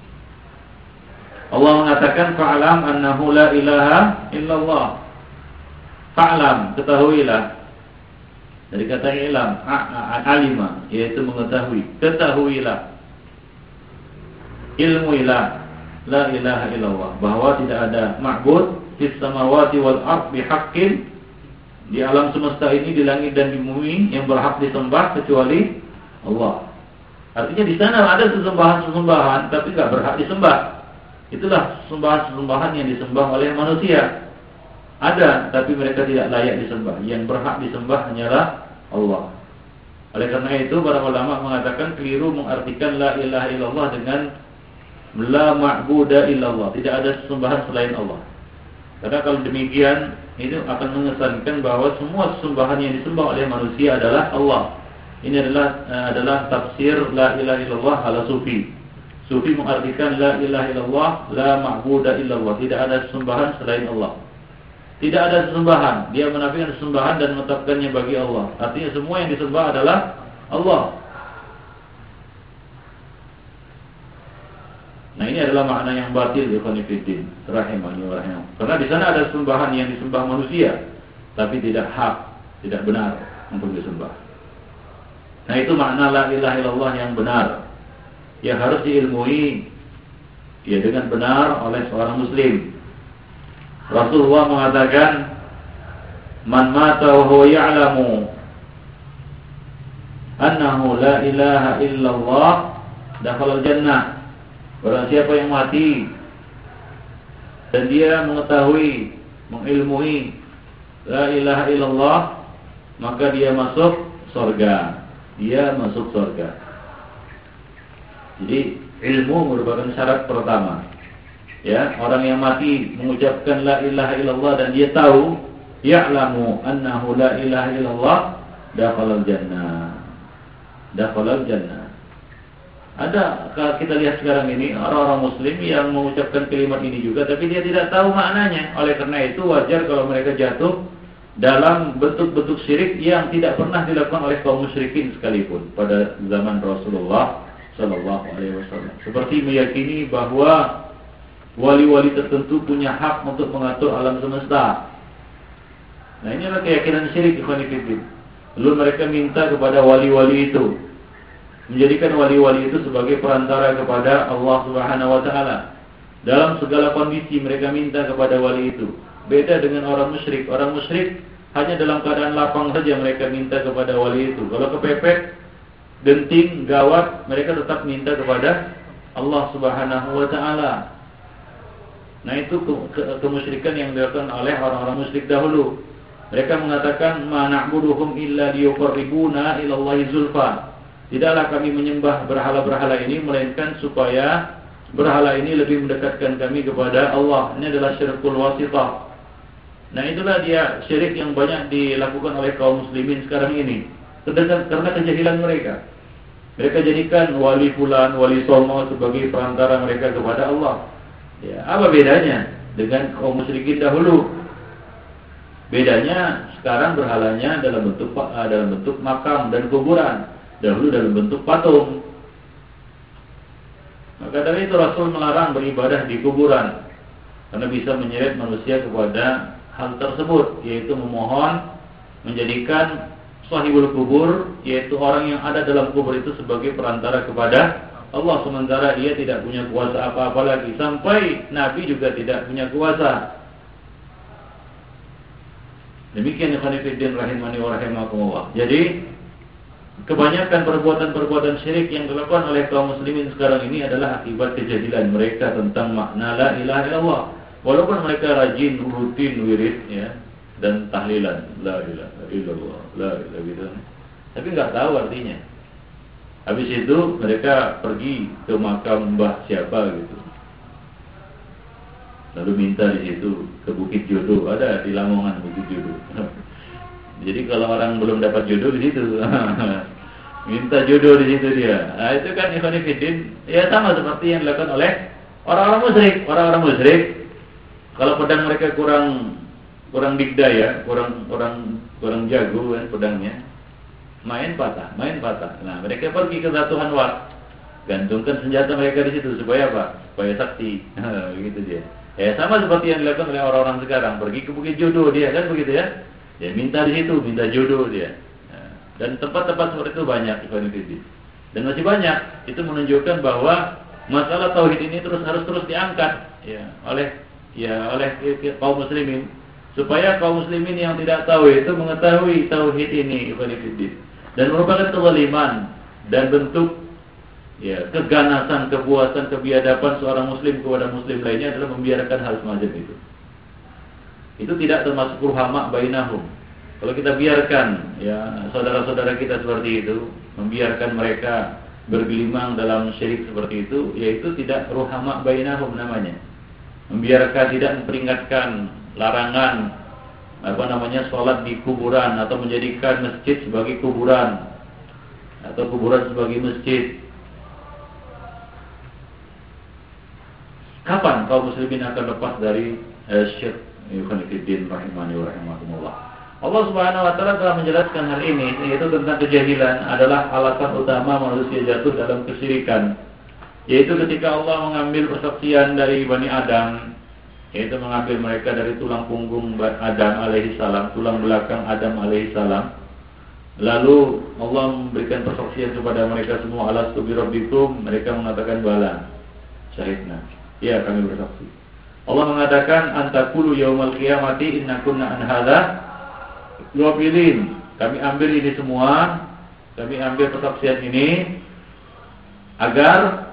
Allah mengatakan fa'lam annahu la ilaha illallah. Fa'lam, ketahuilah. Dari kata ilam, alima, yaitu mengetahui. Ketahuilah. Ilmuilah la ilaha illallah, bahwa tidak ada ma'bud fis samawati wal ard bihaqqin, di alam semesta ini, di langit dan di bumi, yang berhak disembah kecuali Allah. Artinya di sana ada sesembahan-sesembahan tapi enggak berhak disembah. Itulah sembahan-sembahan yang disembah oleh manusia. Ada, tapi mereka tidak layak disembah. Yang berhak disembah hanyalah Allah. Oleh karena itu, para ulama mengatakan keliru mengartikan la ilaha illallah dengan la ma'buda illallah. Tidak ada sesembahan selain Allah. Karena kalau demikian, itu akan mengesankan bahwa semua sesembahan yang disembah oleh manusia adalah Allah. Ini adalah tafsir la ilaha illallah ala sufi. Sufi mengartikan la ilaha illallah, la ma'buda illallah. Tidak ada sesembahan selain Allah. Tidak ada sesembahan. Dia menafikan sesembahan dan menetapkannya bagi Allah. Artinya semua yang disembah adalah Allah. Nah, ini adalah makna yang batil ya khonifiddin rahimahni wa rahimah. Karena di sana ada sembahan yang disembah manusia, tapi tidak hak, tidak benar untuk disembah. Nah, itu makna la ilaha illallah yang benar, yang harus diilmui ya dengan benar oleh seorang muslim. Rasulullah mengatakan, "Man mata wa huwa ya'lamu annahu la ilaha illallah dakhala al-jannah." Barang siapa yang mati dan dia mengetahui, mengilmui la ilaha illallah, maka dia masuk surga. Dia masuk surga. Jadi ilmu merupakan syarat pertama. Ya, orang yang mati mengucapkan la ilaha illallah dan dia tahu, ya'lamu annahu la ilaha illallah, dakhala al-jannah. Dakhala al-jannah. Ada, kita lihat sekarang ini orang-orang muslim yang mengucapkan kalimat ini juga, tapi dia tidak tahu maknanya. Oleh karena itu wajar kalau mereka jatuh dalam bentuk-bentuk syirik yang tidak pernah dilakukan oleh kaum musyrikin sekalipun pada zaman Rasulullah Sallallahu Alaihi Wasallam. Seperti meyakini bahwa wali-wali tertentu punya hak untuk mengatur alam semesta. Nah, ini adalah keyakinan syirik ikhwanifiddin. Lalu mereka minta kepada wali-wali itu, menjadikan wali-wali itu sebagai perantara kepada Allah Subhanahu wa taala. Dalam segala kondisi mereka minta kepada wali itu. Beda dengan orang musyrik. Orang musyrik hanya dalam keadaan lapang saja mereka minta kepada wali itu. Kalau kepepet, genting, gawat, mereka tetap minta kepada Allah Subhanahu wa taala. Nah, itu kemusyrikan yang dilakukan oleh orang-orang musyrik dahulu. Mereka mengatakan, "Ma na'buduhum illa liyuqarribuna ila Allahi zulfa." Tidaklah kami menyembah berhala-berhala ini melainkan supaya berhala ini lebih mendekatkan kami kepada Allah. Ini adalah syirkul wasithah. Nah, itulah dia syirik yang banyak dilakukan oleh kaum muslimin sekarang ini. Karena kejahilan mereka. Mereka jadikan wali fulan, wali songo sebagai perantara mereka kepada Allah. Ya, apa bedanya dengan kaum musyrikin dahulu? Bedanya sekarang berhalanya dalam bentuk makam dan kuburan. Dahulu dalam bentuk patung. Maka dari itu Rasul melarang beribadah di kuburan, karena bisa menyeret manusia kepada hal tersebut, yaitu memohon menjadikan sahibul kubur, yaitu orang yang ada dalam kubur itu sebagai perantara kepada Allah, sementara dia tidak punya kuasa apa-apa lagi. Sampai Nabi juga tidak punya kuasa. Demikian ikhwan fillah rahimani wa rahimakumullah. Jadi kebanyakan perbuatan-perbuatan syirik yang dilakukan oleh kaum muslimin sekarang ini adalah akibat kejahilan mereka tentang makna la ilaha illallah. Walaupun mereka rajin rutin wirid ya dan tahlilan la ilaha illallah, la ilaha illallah, tapi nggak tahu artinya. Habis itu mereka pergi ke makam mbah siapa gitu, lalu minta di situ ke Bukit Jodoh, ada di Lamongan Bukit Jodoh. Jadi kalau orang belum dapat jodoh di situ, minta jodoh di situ dia. Nah, itu kan ikhwan fillah, ya sama seperti yang dilakukan oleh orang-orang musyrik. Orang-orang musyrik, kalau pedang mereka kurang digdaya, kurang jago kan pedangnya, main patah. Nah, mereka pergi ke Zatuhan Wat, gantungkan senjata mereka di situ supaya apa? Supaya sakti. Begitu dia. Ya sama seperti yang dilakukan oleh orang-orang sekarang, pergi ke Bukit Jodoh dia kan begitu ya. Ya minta di situ, minta jodoh dia. Dan tempat-tempat seperti itu banyak ikhwan fillah. Dan masih banyak. Itu menunjukkan bahwa masalah tauhid ini harus terus diangkat ya oleh kaum muslimin, supaya kaum muslimin yang tidak tahu itu mengetahui tauhid ini ikhwan fillah. Dan merupakan kezaliman dan bentuk ya keganasan, kepuasan, kebiadaban seorang muslim kepada muslim lainnya adalah membiarkan hal semacam itu. Itu tidak termasuk ruhama bainahum. Kalau kita biarkan ya saudara-saudara kita seperti itu, membiarkan mereka bergelimang dalam syirik seperti itu, yaitu tidak ruhama bainahum namanya. Membiarkan, tidak memperingatkan larangan salat di kuburan atau menjadikan masjid sebagai kuburan atau kuburan sebagai masjid. Kapan kaum muslimin akan lepas dari syirik? Ikhwanifiddin rahimani wa rahimakumullah. Allah Subhanahu wa taala telah menjelaskan hal ini, yaitu tentang kejahilan adalah alasan utama manusia jatuh dalam kesyirikan. Yaitu ketika Allah mengambil persaksian dari Bani Adam, yaitu mengambil mereka dari tulang punggung Adam alaihi salam, tulang belakang Adam alaihi salam. Lalu Allah memberikan persaksian kepada mereka semua, alastu bi rabbikum, mereka mengatakan bala, syahidna. Ya, kami bersaksi. Allah mengatakan antakulu yaumal qiyamati inna kunna an hadza ghafilin. Kami ambil ini semua, kami ambil persaksian ini agar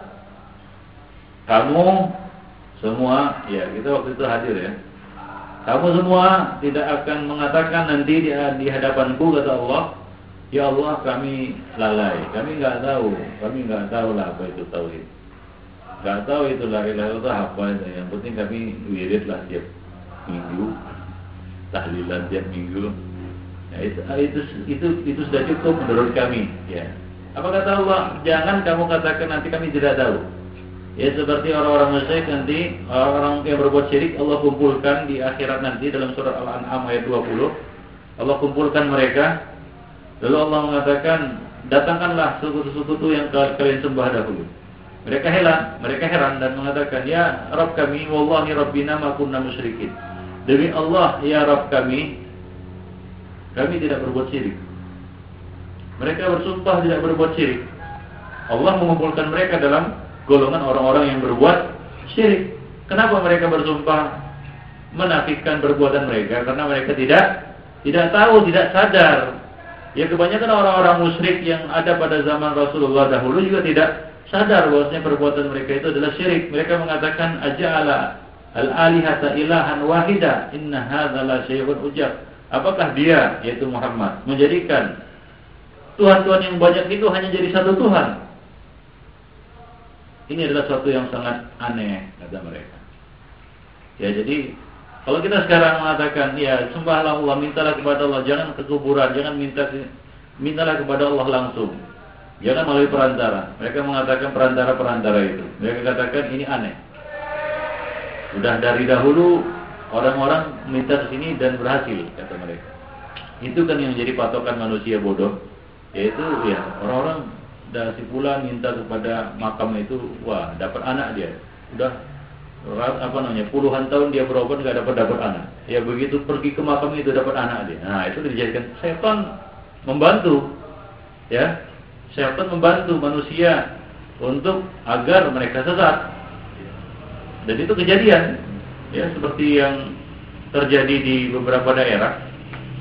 kamu semua, ya kita waktu itu hadir ya, kamu semua tidak akan mengatakan nanti di hadapanku kata Allah, ya Allah kami lalai, kami nggak tahu lah apa itu tauhid. Gak tahu itu la ilaha illallah apa itu. Yang penting kami wirid lah tiap minggu, tahlilan tiap minggu. Ya, itu sudah cukup menurut kami. Ya. Apa kata Allah? Jangan kamu katakan nanti kami tidak tahu. Ya seperti orang-orang musyrik nanti, orang-orang yang berbuat syirik Allah kumpulkan di akhirat nanti dalam surat Al-An'am ayat 20. Allah kumpulkan mereka. Lalu Allah mengatakan, datangkanlah sekutu-sekutu yang kalian sembah dahulu. Mereka heran dan mengatakan, ya Rabb kami, wallahi Rabbina ma kunna musyrikin. Demi Allah, ya Rabb kami tidak berbuat syirik. Mereka bersumpah tidak berbuat syirik. Allah mengumpulkan mereka dalam golongan orang-orang yang berbuat syirik. Kenapa mereka bersumpah menafikan perbuatan mereka? Karena mereka tidak tahu, tidak sadar. Ya kebanyakan orang-orang musyrik yang ada pada zaman Rasulullah dahulu juga tidak sadar bahwasanya perbuatan mereka itu adalah syirik. Mereka mengatakan aja'ala al-alihata ilahan wahida inna hadza la syai'un ujab. Apakah dia, yaitu Muhammad, menjadikan Tuhan-Tuhan yang banyak itu hanya jadi satu Tuhan? Ini adalah suatu yang sangat aneh, kata mereka. Ya jadi kalau kita sekarang mengatakan ya sembahlah Allah, mintalah kepada Allah, jangan ke kuburan, jangan mintalah kepada Allah langsung. Jangan melalui perantara. Mereka mengatakan perantara-perantara itu. Mereka katakan ini aneh. Sudah dari dahulu orang-orang minta ke sini dan berhasil, kata mereka. Itu kan yang menjadi patokan manusia bodoh. Yaitu ya orang-orang dah si fulan minta kepada makam itu, wah dapat anak dia. Udah puluhan tahun dia berobat nggak dapat anak. Ya begitu pergi ke makam itu dapat anak dia. Nah itu dijadikan setan membantu. Ya. Syaitan membantu manusia untuk agar mereka sesat. Dan itu kejadian, ya seperti yang terjadi di beberapa daerah.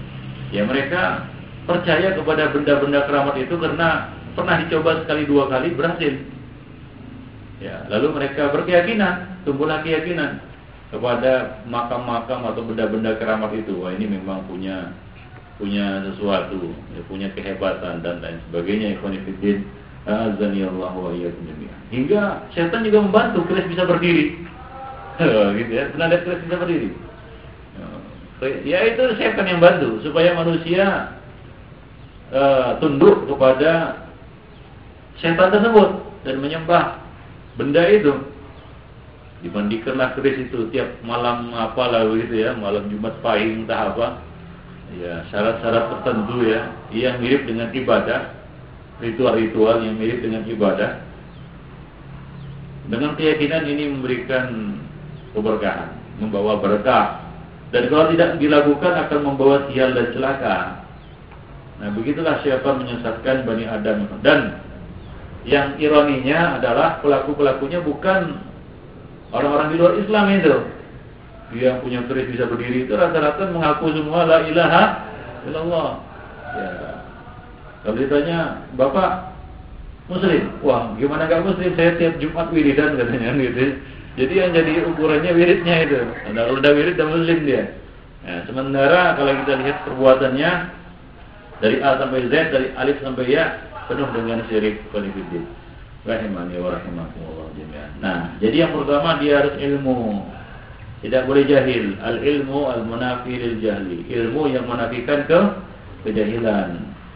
Ya mereka percaya kepada benda-benda keramat itu karena pernah dicoba sekali dua kali berhasil. Ya, lalu mereka berkeyakinan, tumbuhlah keyakinan kepada makam-makam atau benda-benda keramat itu. Wah, ini memang punya sesuatu, ya, punya kehebatan dan lain sebagainya. Ikhwan fillah, azani Allah wa iyyakum jami'an. Hingga setan juga membantu keris bisa berdiri. Gitu ya, pernah lihat keris bisa berdiri? Ya itu setan yang bantu supaya manusia tunduk kepada setan tersebut dan menyembah benda itu. Dimandikanlah keris itu tiap malam apalah gitu ya, malam Jumat Pahing entah apa. Ya, syarat-syarat tertentu ya, yang mirip dengan ibadah, ritual-ritual yang mirip dengan ibadah. Dengan keyakinan ini memberikan keberkahan, membawa berkah. Dan kalau tidak dilakukan akan membawa sial dan celaka. Nah, begitulah syaitan menyesatkan Bani Adam. Dan yang ironinya adalah pelaku-pelakunya bukan orang-orang di luar Islam itu. Dia yang punya keris bisa berdiri itu rata-rata mengaku semua la ilaha illallah. Ya. Kalau ditanya, "Bapak Muslim?" Wah, gimana gak Muslim? Saya tiap Jumat wiridan katanya gitu. Jadi yang jadi ukurannya wiridnya itu. Kalau udah wirid udah Muslim dia. Nah, sementara kalau kita lihat perbuatannya dari A sampai Z, dari alif sampai ya, penuh dengan syirik konfidin. Rahimani wa rahimakumullah jami'an. Nah, jadi yang pertama dia harus ilmu. Tidak boleh jahil. Al-ilmu al-munafi lil jahli. Ilmu yang menafikan kejahilan.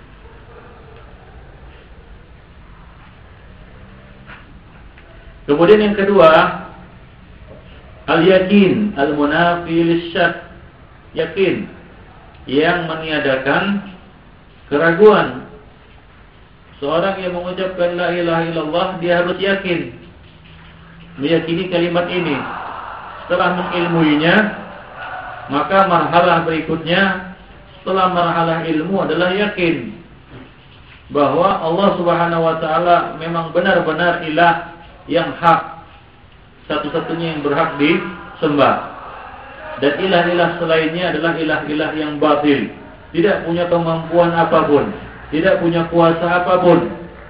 Kemudian yang kedua, al-yakin al-munafi lisyak. Yakin yang meniadakan keraguan. Seorang yang mengucapkan la ilaha illallah, dia harus yakin, meyakini kalimat ini. Setelah mengilmuinya, maka marhalah berikutnya setelah marhalah ilmu adalah yakin bahwa Allah Subhanahu wa taala memang benar-benar ilah yang hak, satu-satunya yang berhak disembah. Dan ilah-ilah selainnya adalah ilah-ilah yang batil, tidak punya kemampuan apapun, tidak punya kuasa apapun.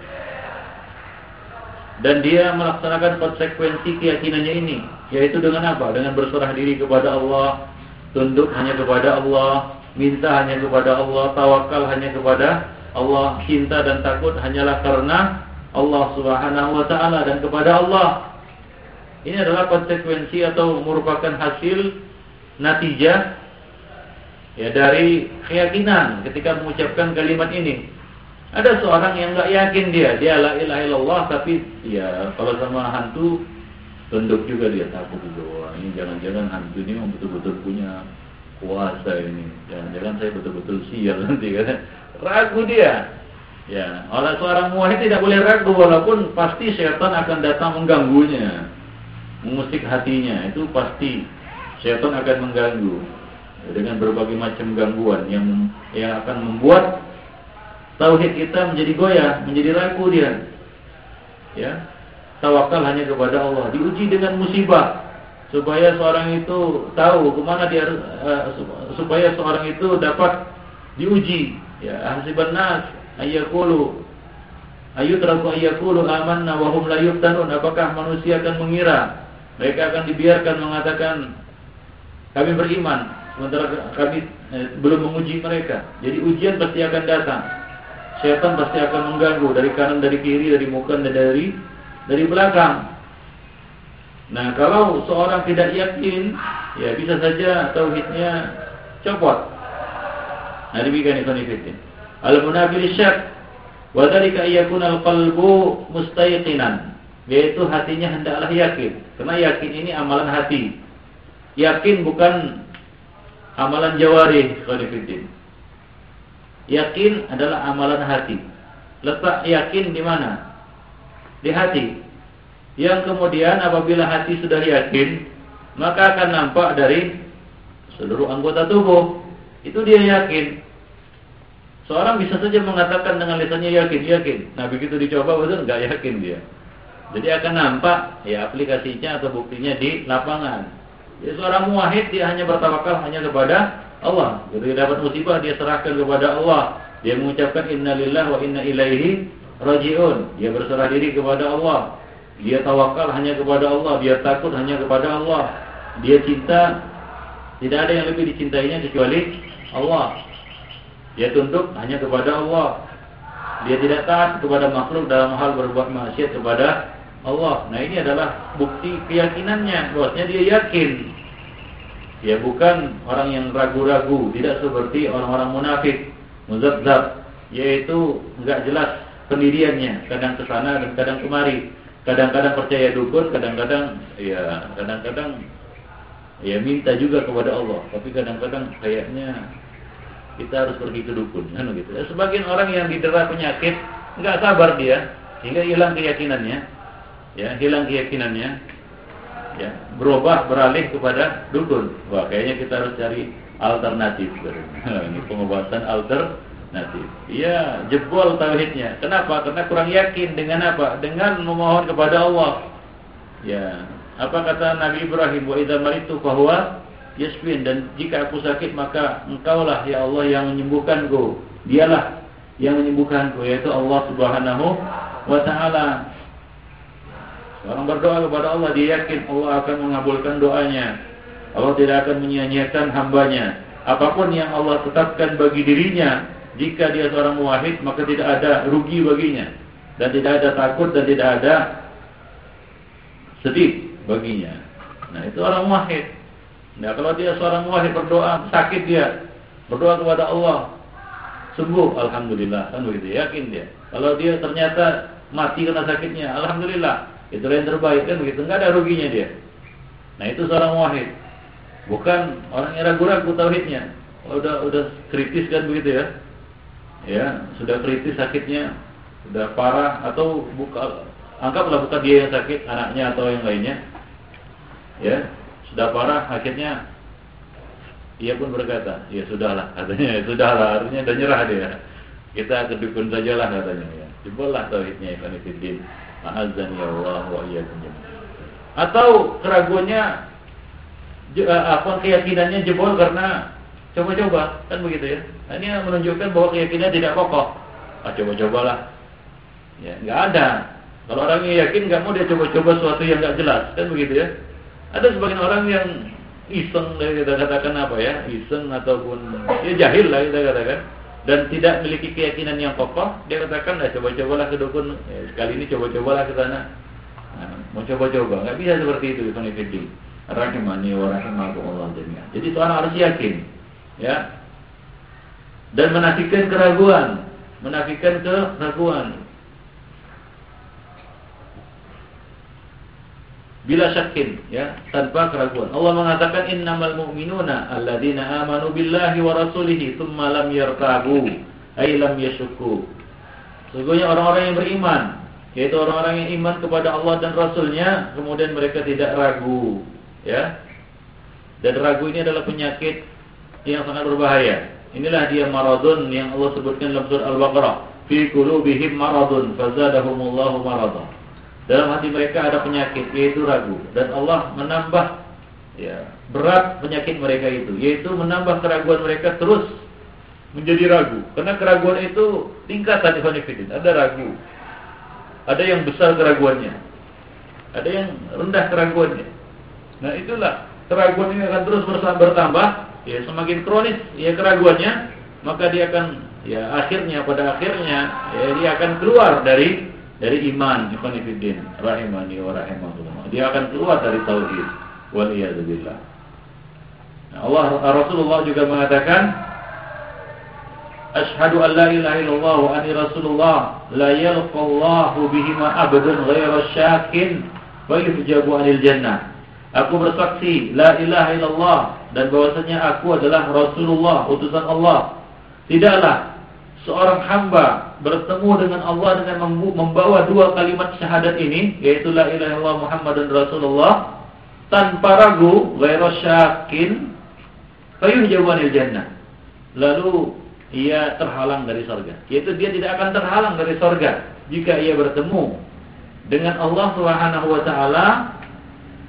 Dan dia melaksanakan konsekuensi keyakinannya ini, yaitu dengan apa? Dengan berserah diri kepada Allah, tunduk hanya kepada Allah, minta hanya kepada Allah, tawakal hanya kepada Allah, cinta dan takut hanyalah karena Allah Subhanahu wa taala dan kepada Allah. Ini adalah konsekuensi atau merupakan hasil natijah ya dari keyakinan ketika mengucapkan kalimat ini. Ada seorang yang enggak yakin dia la ilaha illallah, tapi ya kalau sama hantu tunduk juga dia, takut juga. Wah, ini jangan-jangan hantu ini betul-betul punya kuasa ini. Jangan-jangan saya betul-betul sial nanti kan. Ragu dia. Ya, orang seorang muwahhid tidak boleh ragu walaupun pasti syaitan akan datang mengganggunya, mengusik hatinya, itu pasti syaitan akan mengganggu dengan berbagai macam gangguan yang akan membuat tauhid kita menjadi goyah, menjadi ragu dia. Ya, tawakal hanya kepada Allah. Diuji dengan musibah supaya seorang itu tahu kemana dia supaya seorang itu dapat diuji. Ya, hasiban nas ayyaqulu ayyutraku ayyaqulu amanna wa hum la yuftanun. Apakah manusia akan mengira mereka akan dibiarkan mengatakan kami beriman sementara kami belum menguji mereka. Jadi ujian pasti akan datang. Syaitan pasti akan mengganggu dari kanan, dari kiri, dari muka dan dari belakang. Nah, kalau seorang tidak yakin, ya bisa saja tauhidnya copot. Nah, demikian ikhwan. Al-munafi syak wa dzalika yakuna al-qalbu mustayqinan, yaitu hatinya hendaklah yakin. Karena yakin ini amalan hati. Yakin bukan amalan jawarih, ikhwan. Yakin adalah amalan hati. Letak yakin di mana? Di hati. Yang kemudian apabila hati sudah yakin, maka akan nampak dari seluruh anggota tubuh. Itu dia yakin. Seorang bisa saja mengatakan dengan lisannya yakin. Nah, begitu dicoba betul enggak yakin dia. Jadi akan nampak ya aplikasinya atau buktinya di lapangan. Jadi seorang muwahhid dia hanya bertawakal hanya kepada Allah. Ketika dapat musibah dia serahkan kepada Allah. Dia mengucapkan innalillahi wa inna ilaihi raji'un. Dia berserah diri kepada Allah. Dia tawakal hanya kepada Allah. Dia takut hanya kepada Allah. Dia cinta, tidak ada yang lebih dicintainya kecuali Allah. Dia tunduk hanya kepada Allah. Dia tidak taat kepada makhluk dalam hal berbuat maksiat kepada Allah. Nah, ini adalah bukti keyakinannya. Bahwasanya dia yakin. Ya, bukan orang yang ragu-ragu. Tidak seperti orang-orang munafik, muzabzab, yaitu enggak jelas pendiriannya, kadang ke sana dan kadang kemari. Kadang-kadang percaya dukun, kadang-kadang ya minta juga kepada Allah, tapi kadang-kadang kayaknya kita harus pergi ke dukun, kan gitu. Sebagian orang yang didera penyakit enggak sabar dia, sehingga hilang keyakinannya. Ya, hilang keyakinannya. Ya, berubah beralih kepada dukun. Wah, kayaknya kita harus cari alternatif. Ini pengobatan alternatif. Iya, jebol tauhidnya. Kenapa? Karena kurang yakin dengan apa? Dengan memohon kepada Allah. Ya, apa kata Nabi Ibrahim? Wa idza maritu fa huwa yashfin. Dan jika aku sakit maka Engkaulah ya Allah yang menyembuhkanku. Dialah yang menyembuhkanku, yaitu Allah Subhanahu wa taala. Orang berdoa kepada Allah, dia yakin Allah akan mengabulkan doanya. Allah tidak akan menyia-nyiakan hambanya. Apapun yang Allah tetapkan bagi dirinya, jika dia seorang muwahhid, maka tidak ada rugi baginya. Dan tidak ada takut dan tidak ada sedih baginya. Nah, itu orang muwahhid. Nah, kalau dia seorang muwahhid berdoa, sakit dia, berdoa kepada Allah, sembuh, alhamdulillah, kan begitu, yakin dia. Kalau dia ternyata mati karena sakitnya, alhamdulillah. Itulah yang terbaik, kan begitu, enggak ada ruginya dia. Nah, itu seorang muwahhid. Bukan orang yang ragu-ragu tauhidnya. Udah kritis kan begitu ya. Ya, sudah kritis sakitnya, sudah parah, atau anggaplah bukan dia yang sakit, anaknya atau yang lainnya. Ya, sudah parah, akhirnya ia pun berkata, ya sudahlah, katanya, ya sudahlah, artinya udah nyerah dia. Kita ke dukun sajalah katanya ya. Jebol tauhidnya ikhwan fillah. Ma'azzani Allah wa iyyakum. Atau keraguannya keyakinannya jebol karena coba-coba, kan begitu ya. Nah, ini menunjukkan bahwa keyakinan tidak kokoh. Coba-cobalah. Ya, enggak ada. Kalau orang yang yakin enggak mau dia coba-coba sesuatu yang enggak jelas, kan begitu ya. Ada sebagian orang yang iseng, kita katakan apa ya, iseng ataupun ya jahil lah kita katakan, dan tidak memiliki keyakinan yang kokoh, dia katakan, coba-cobalah ke dukun, kali ini coba-cobalah ke sana. Nah, mau coba-coba, nggak bisa seperti itu, Ibn Fiddi. Rahimani wa rahimakumullah jami'an. Jadi seorang harus yakin, ya, dan menafikan keraguan, bila syakin, ya, tanpa keraguan. Allah mengatakan innamal mu'minuna alladzina amanu billahi wa rasulihi tsumma lam yartabu ay lam yashukku. Sesungguhnya orang-orang yang beriman, yaitu orang-orang yang iman kepada Allah dan Rasulnya, kemudian mereka tidak ragu, ya. Dan ragu ini adalah penyakit yang sangat berbahaya. Inilah dia maradun yang Allah sebutkan dalam surah Al-Baqarah, fi qulubihim maradun fazadahumullahu maradan. Dalam hati mereka ada penyakit, yaitu ragu, dan Allah menambah, ya, berat penyakit mereka itu, yaitu menambah keraguan mereka terus menjadi ragu. Karena keraguan itu tingkatan ifadifidin. Ada ragu, ada yang besar keraguannya, ada yang rendah keraguannya. Nah, itulah keraguan ini akan terus bertambah, ya, semakin kronis ya keraguannya, maka dia akan, ya, pada akhirnya ya, dia akan keluar dari iman, ikhwan fillah, rahimani wa rahimakumullah. Dia akan keluar dari tauhid. Wal iyad billah. Nah, Rasulullah juga mengatakan, asyhadu an la ilaha illallah wa anni rasulullah la yalqallahu bihima abadun ghairu syakin wa yujabu anil jannah. Aku bersaksi la ilaha illallah, dan bahwasanya aku adalah Rasulullah, utusan Allah. Tidaklah seorang hamba bertemu dengan Allah dengan membawa dua kalimat syahadat ini, yaitu la ilaha illallah Muhammadun Rasulullah, tanpa ragu, ghairu syakin, fayuhjabu anil jannah. Lalu ia terhalang dari surga. Yaitu dia tidak akan terhalang dari surga jika ia bertemu dengan Allah Subhanahu wa taala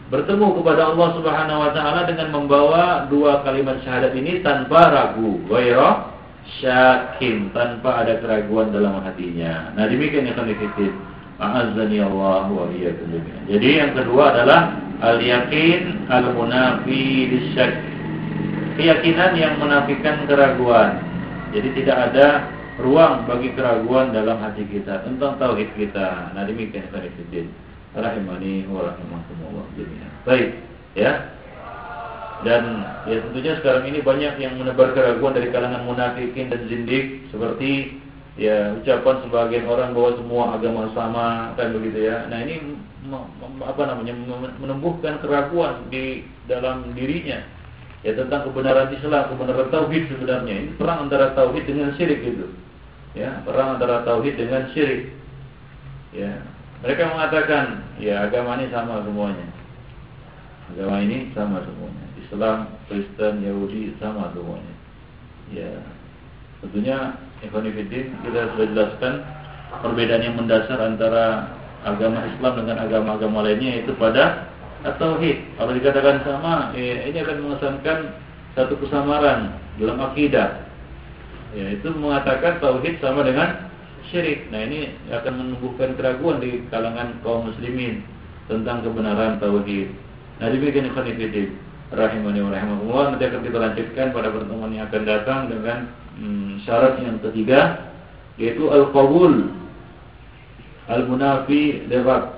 bertemu kepada Allah Subhanahu wa taala dengan membawa dua kalimat syahadat ini tanpa ragu, ghairu syakin, tanpa ada keraguan dalam hatinya. Nah, demikian ikhwan fillah. A'azzani Allah wa iyyakum jami'an. Jadi yang kedua adalah al-yaqin al-munafi lisyak. Keyakinan yang menafikan keraguan. Jadi tidak ada ruang bagi keraguan dalam hati kita tentang tauhid kita. Nah, demikian ikhwan fillah. Rahimani wa rahimakumullah jami'an. Baik, ya. Dan ya tentunya sekarang ini banyak yang menebar keraguan dari kalangan munafikin dan zindik, seperti ya ucapan sebagian orang bahwa semua agama sama, kan begitu ya. Nah, ini menumbuhkan keraguan di dalam dirinya ya tentang kebenaran Islam, kebenaran tauhid sebenarnya. Ini perang antara tauhid dengan syirik itu. Ya, perang antara tauhid dengan syirik. Ya, mereka mengatakan ya agama ini sama semuanya. Agama ini sama semuanya. Islam, Kristen, Yahudi sama semuanya. Ya, tentunya ikhwan fillah, kita sudah jelaskan perbedaan yang mendasar antara agama Islam dengan agama-agama lainnya, yaitu pada tauhid. Kalau dikatakan sama, ini akan mengesankan satu kesamaran dalam akidah. Ya, itu mengatakan tauhid sama dengan syirik. Nah, ini akan menumbuhkan keraguan di kalangan kaum muslimin tentang kebenaran tauhid. Nah, demikian ikhwan fillah rahimani wa rahimakumullah. Nanti akan kita lanjutkan pada pertemuan yang akan datang dengan syarat yang ketiga, yaitu al-qabul al-munafi lirad.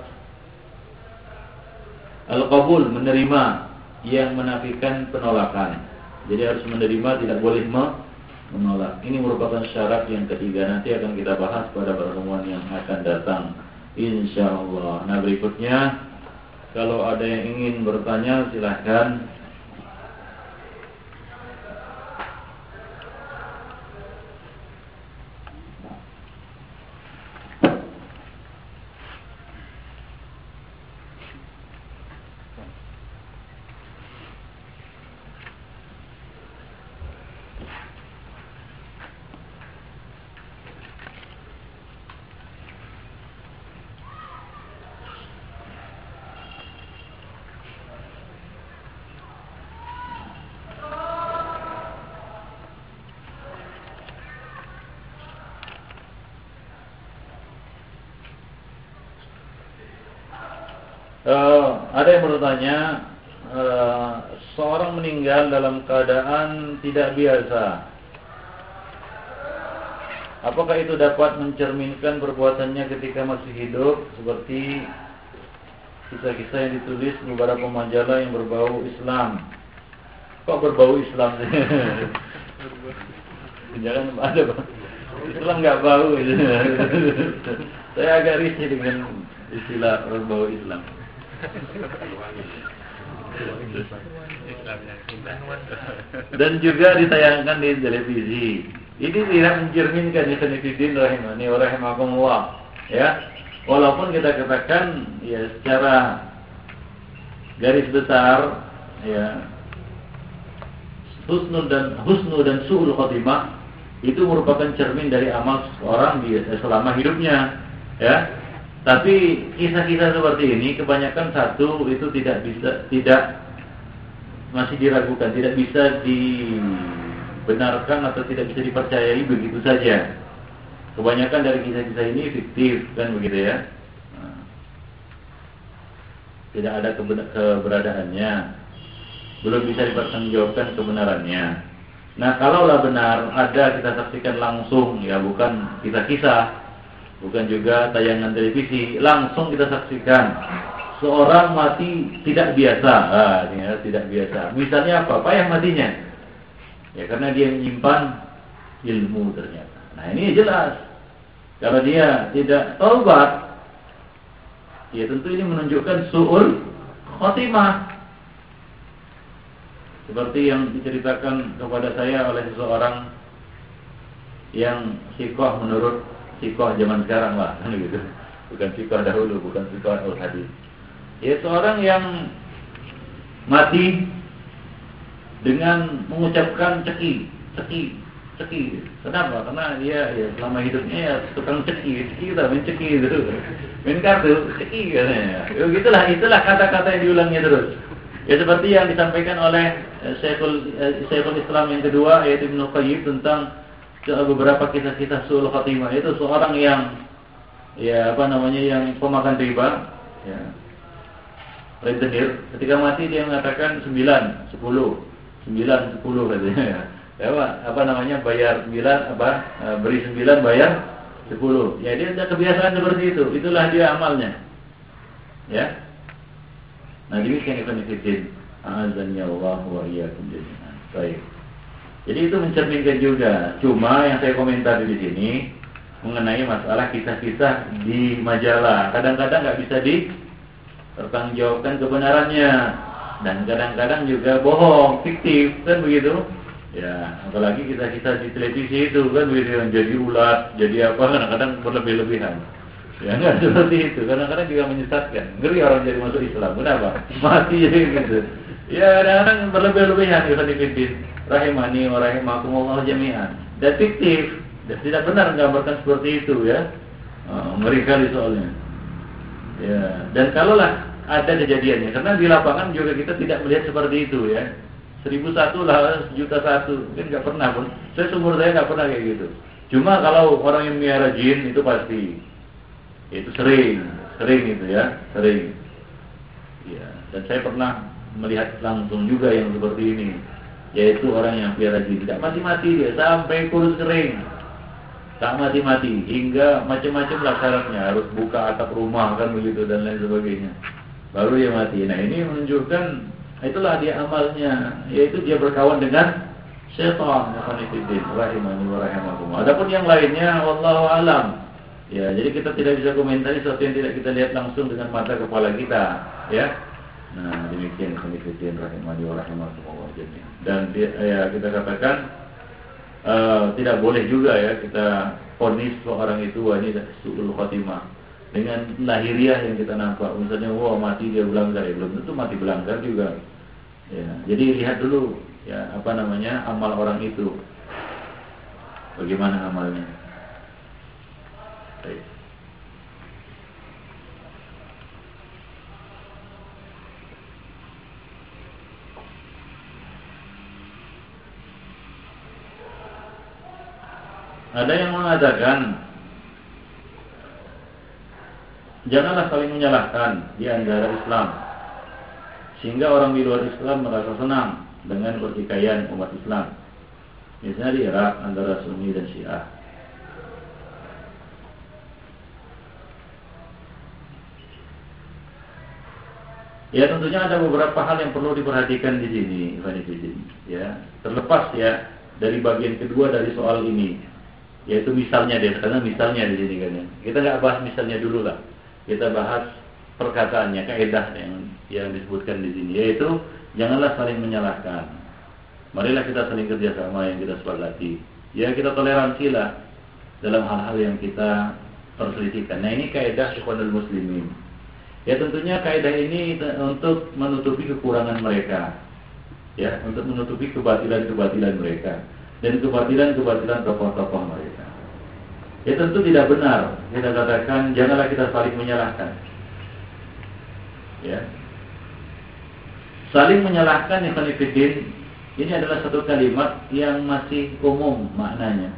Al-qabul, menerima yang menafikan penolakan. Jadi harus menerima, tidak boleh menolak. Ini merupakan syarat yang ketiga. Nanti akan kita bahas pada pertemuan yang akan datang, insyaallah. Nah, berikutnya kalau ada yang ingin bertanya silahkan. Ada yang bertanya, seorang meninggal dalam keadaan tidak biasa, apakah itu dapat mencerminkan perbuatannya ketika masih hidup, seperti kisah-kisah yang ditulis di beberapa majalah yang berbau Islam? Kok berbau Islam sih? Jangan ada, Bang. Islam nggak bau. Saya agak risih dengan istilah berbau Islam. Dan juga ditayangkan di televisi. Ini tidak mencerminkan ikhwan rahimani wa rahimakumullah, ya. Walaupun kita katakan ya secara garis besar ya husnu dan su'ul khotimah itu merupakan cermin dari amal seseorang selama hidupnya, ya. Tapi kisah-kisah seperti ini kebanyakan satu itu masih diragukan, tidak bisa dibenarkan atau tidak bisa dipercayai begitu saja. Kebanyakan dari kisah-kisah ini fiktif, kan begitu ya. Tidak ada keberadaannya, belum bisa dipertanggungjawabkan kebenarannya. Nah, kalaulah benar ada kita saksikan langsung, ya bukan kisah-kisah, bukan juga tayangan televisi, langsung kita saksikan seorang mati tidak biasa. Tidak biasa. Misalnya apa yang matinya? Ya karena dia menyimpan ilmu ternyata. Nah, ini jelas. Kalau dia tidak taubat, ya tentu ini menunjukkan su'ul khotimah. Seperti yang diceritakan kepada saya oleh seseorang yang sikoh menurut sikoh zaman sekarang lah, gitu. Bukan sikoh dahulu, bukan sikoh al-hadis. Ya seorang yang mati dengan mengucapkan ceki, ceki. Kenapa? Karena dia ya selama hidupnya ya tukang ceki kita main ceki itu. Main kartu ceki katanya. Ya itulah kata-kata yang diulangnya terus. Ya seperti yang disampaikan oleh Syekhul Islam yang kedua yaitu Ibnu Qayyim tentang beberapa kisah-kisah su'ul khatimah. Itu seorang yang yang pemakan riba, ya. Rentenir, ketika mati dia mengatakan 9, 10 katanya. Bayar 9 beri 9 bayar 10. Ya dia ada kebiasaan seperti itu. Itulah dia amalnya. Ya. Nah, demikian ikhwan fillah. Azan ya Allah wa iyyakum jami'an. Baik. Jadi itu mencerminkan juga. Cuma yang saya komentari di sini mengenai masalah kisah-kisah di majalah. Kadang-kadang nggak bisa dipertanggungjawabkan kebenarannya, dan kadang-kadang juga bohong, fiktif, kan begitu? Ya, apalagi kisah-kisah di televisi itu kan begitu, yang jadi ulat, jadi apa, kadang-kadang berlebih-lebihan. Ya nggak seperti itu. Kadang-kadang juga menyesatkan. Ngeri orang jadi masuk Islam. Kenapa? Mati jadi gitu. Ya kadang-kadang berlebih-lebihan. Rahimani wa rahimakumullah jami'an. Dan fiktif. Tidak benar menggambarkan seperti itu ya. Ngeri kali soalnya. Ya, dan kalaulah ada kejadiannya, karena di lapangan juga kita tidak melihat seperti itu ya. 1001 lah, 1.000.001 kan nggak pernah pun. Saya seumur saya nggak pernah kayak gitu. Cuma kalau orang yang miara jin itu pasti, itu sering itu ya, sering. Ya, dan saya pernah melihat langsung juga yang seperti ini, yaitu orang yang miara jin tidak mati-mati dia sampai kurus kering. Tak mati-mati hingga macam-macam lah syaratnya, harus buka atap rumah kan begitu dan lain sebagainya, baru dia mati. Nah ini menunjukkan itulah dia amalnya, yaitu dia berkawan dengan syaitan. Rahimani wa rahimakumullah. Adapun yang lainnya wallahu alam. Ya, jadi kita tidak bisa komentari sesuatu yang tidak kita lihat langsung dengan mata kepala kita, ya. Nah, demikian rahimani wa rahimakumullah. Dan ya kita katakan tidak boleh juga ya kita vonis seorang itu ini su'ul khatimah dengan lahiriah yang kita nampak. Misalnya mati dia belanggar, ya belum tentu mati belanggar juga. Ya, jadi lihat dulu ya amal orang itu. Bagaimana amalnya? Baik. Ada yang mengatakan janganlah saling menyalahkan di antara Islam, sehingga orang di luar Islam merasa senang dengan pertikaian umat Islam. Misalnya di Irak antara Sunni dan Syiah. Ya tentunya ada beberapa hal yang perlu diperhatikan di sini, ya. Terlepas ya dari bagian kedua dari soal ini. Yaitu misalnya karena misalnya di sini kan ya. Kita nggak bahas misalnya dulu lah. Kita bahas perkataannya, kaidah yang disebutkan di sini, yaitu janganlah saling menyalahkan. Marilah kita saling kerjasama yang kita sepakati. Ya kita toleransi lah dalam hal-hal yang kita perselisihkan. Nah ini kaidah ikhwanul muslimin. Ya tentunya kaidah ini untuk menutupi kekurangan mereka. Ya, untuk menutupi kebatilan-kebatilan mereka dan kebatilan-kebatilan tokoh-tokoh mereka. Ya tentu tidak benar kita katakan janganlah kita saling menyalahkan. Ya. Saling menyalahkan ini adalah satu kalimat yang masih umum maknanya.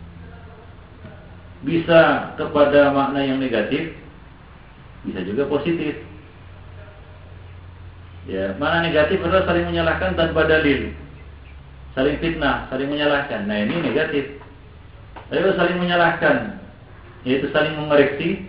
Bisa kepada makna yang negatif, bisa juga positif. Ya, makna negatif adalah saling menyalahkan tanpa dalil. Saling fitnah, saling menyalahkan. Nah ini negatif. Lalu saling menyalahkan, yaitu saling mengoreksi.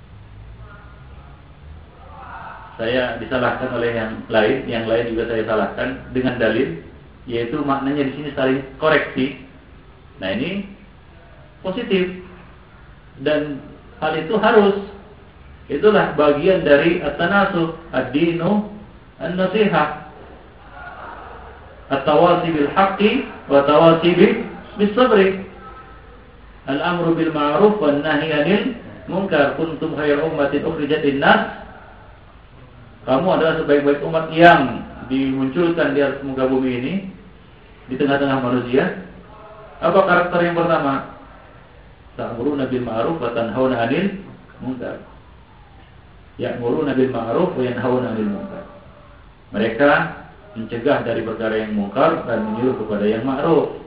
Saya disalahkan oleh yang lain juga saya salahkan dengan dalil, yaitu maknanya di sini saling koreksi. Nah ini positif dan hal itu harus. Itulah bagian dari at-tanasuh, ad-dinu, an-nasihah. At-tawasi bil haqqi wa tawasi bis sabri. Al-amru bil ma'ruf wan nahyi 'anil munkar. Kuntum khairu ummatin ukhrijat lin-nas. Kamu adalah sebaik-baik umat yang dimunculkan di atas muka bumi ini, di tengah-tengah manusia. Apa karakter yang pertama? Ta'muruna bil ma'ruf wa tanhauna 'anil munkar. Ya'muruna bil ma'ruf wa yanhauna 'anil munkar. Mereka mencegah dari perkara yang mungkar dan menyuruh kepada yang ma'ruf.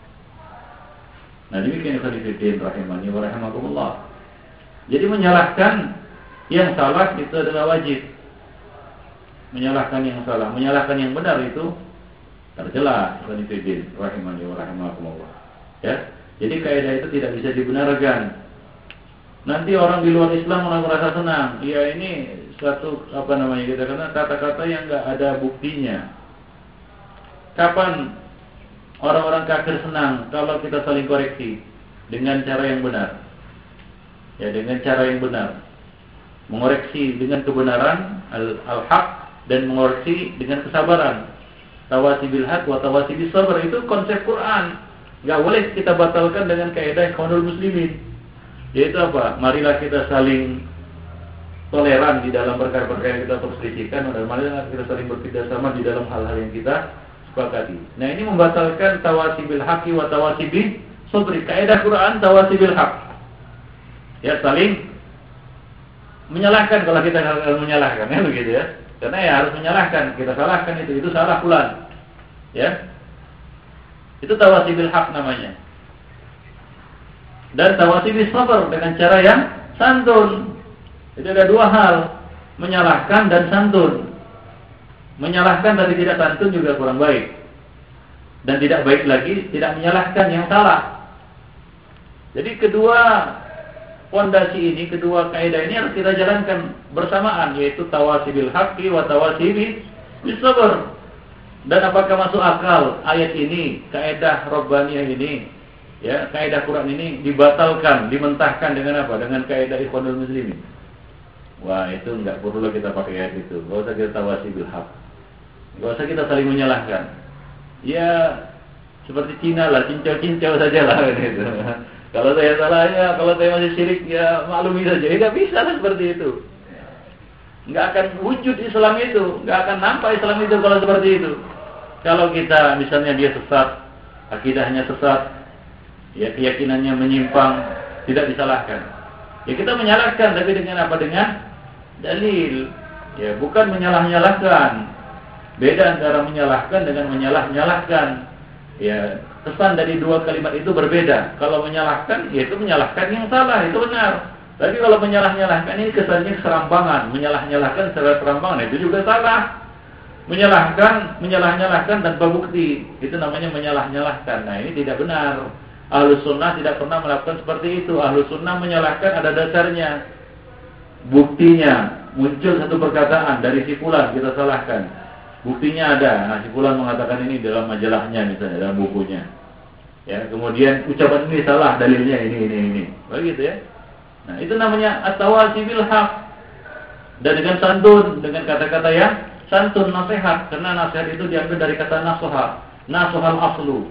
Nah, demikian ikhwanifiddin rahimani wa rahimakumullah. Jadi menyalahkan yang salah itu adalah wajib. Menyalahkan yang salah, menyalahkan yang benar itu tercela, ikhwanifiddin rahimani wa rahimakumullah. Ya. Jadi kaidah itu tidak bisa dibenarkan. Nanti orang di luar Islam merasa senang. Ya, ini suatu kita kata kata-kata yang enggak ada buktinya. Kapan orang-orang kafir senang kalau kita saling koreksi dengan cara yang benar? Ya, dengan cara yang benar. Mengoreksi dengan kebenaran al-haq dan mengoreksi dengan kesabaran. Tawasi bil haq wa tawasi bis sabr, itu konsep Quran. Enggak boleh kita batalkan dengan kaidah ikhwanul muslimin. Yaitu apa? Marilah kita saling toleran di dalam perkara-perkara yang kita perselisihkan, dan marilah kita saling bekerjasama di dalam hal-hal yang kita sepakati. Nah, ini membatalkan tawasi bil haqqi wa tawasi bis sabri. Kaidah Quran tawasi bil haqq. Ya, saling menyalahkan kalau kita harus menyalahkan, ya begitu ya. Karena ya harus menyalahkan, kita salahkan itu salah fulan. Ya. Itu tawasi bil haq namanya. Dan tawasi bis sabr dengan cara yang santun. Itu ada dua hal, menyalahkan dan santun. Menyalahkan tapi tidak santun juga kurang baik. Dan tidak baik lagi tidak menyalahkan yang salah. Jadi kedua pondasi ini, kedua kaidah ini harus kita jalankan bersamaan, yaitu tawasi bil haqqi wa tawasi bis sabr. Dan apakah masuk akal ayat ini, kaidah Rabbaniyah ini, ya, kaidah Quran ini dibatalkan, dimentahkan dengan apa? Dengan kaidah ikhwanul muslimin. Wah, itu enggak perlu kita pakai ayat itu. Enggak usah kita tawasi bil haq. Enggak usah kita saling menyalahkan. Ya, seperti Cina lah, cincau-cincau sajalah gitu. Kalau saya salah ya, kalau saya masih syirik ya maklumi saja. Tidak bisa lah seperti itu. Enggak akan wujud Islam itu, enggak akan nampak Islam itu kalau seperti itu. Kalau kita misalnya dia sesat, akidahnya sesat, ya keyakinannya menyimpang, tidak disalahkan. Ya kita menyalahkan, tapi dengan apa? Dengan dalil. Ya, bukan menyalah-nyalahkan. Beda antara menyalahkan dengan menyalah-nyalahkan. Ya, kesan dari dua kalimat itu berbeda. Kalau menyalahkan, ya itu menyalahkan yang salah, itu benar. Tapi kalau menyalah-nyalahkan ini kesannya serampangan, menyalah-nyalahkan secara serampangan, itu juga salah. Menyalah-nyalahkan tanpa bukti, itu namanya menyalah-nyalahkan. Nah, ini tidak benar. Ahlus sunnah tidak pernah melakukan seperti itu. Ahlus sunnah menyalahkan ada dasarnya, buktinya. Muncul satu perkataan dari si fulan, kita salahkan. Buktinya ada. Nah, si fulan mengatakan ini dalam majalahnya misalnya, dalam bukunya. Ya, kemudian ucapan ini salah, dalilnya ini. Begitu ya. Nah, itu namanya at-tawasi bil haq. Dan dengan santun, dengan kata-kata yang santun, nasihat. Karena nasihat itu diambil dari kata nasuha. Nasuhal aslu.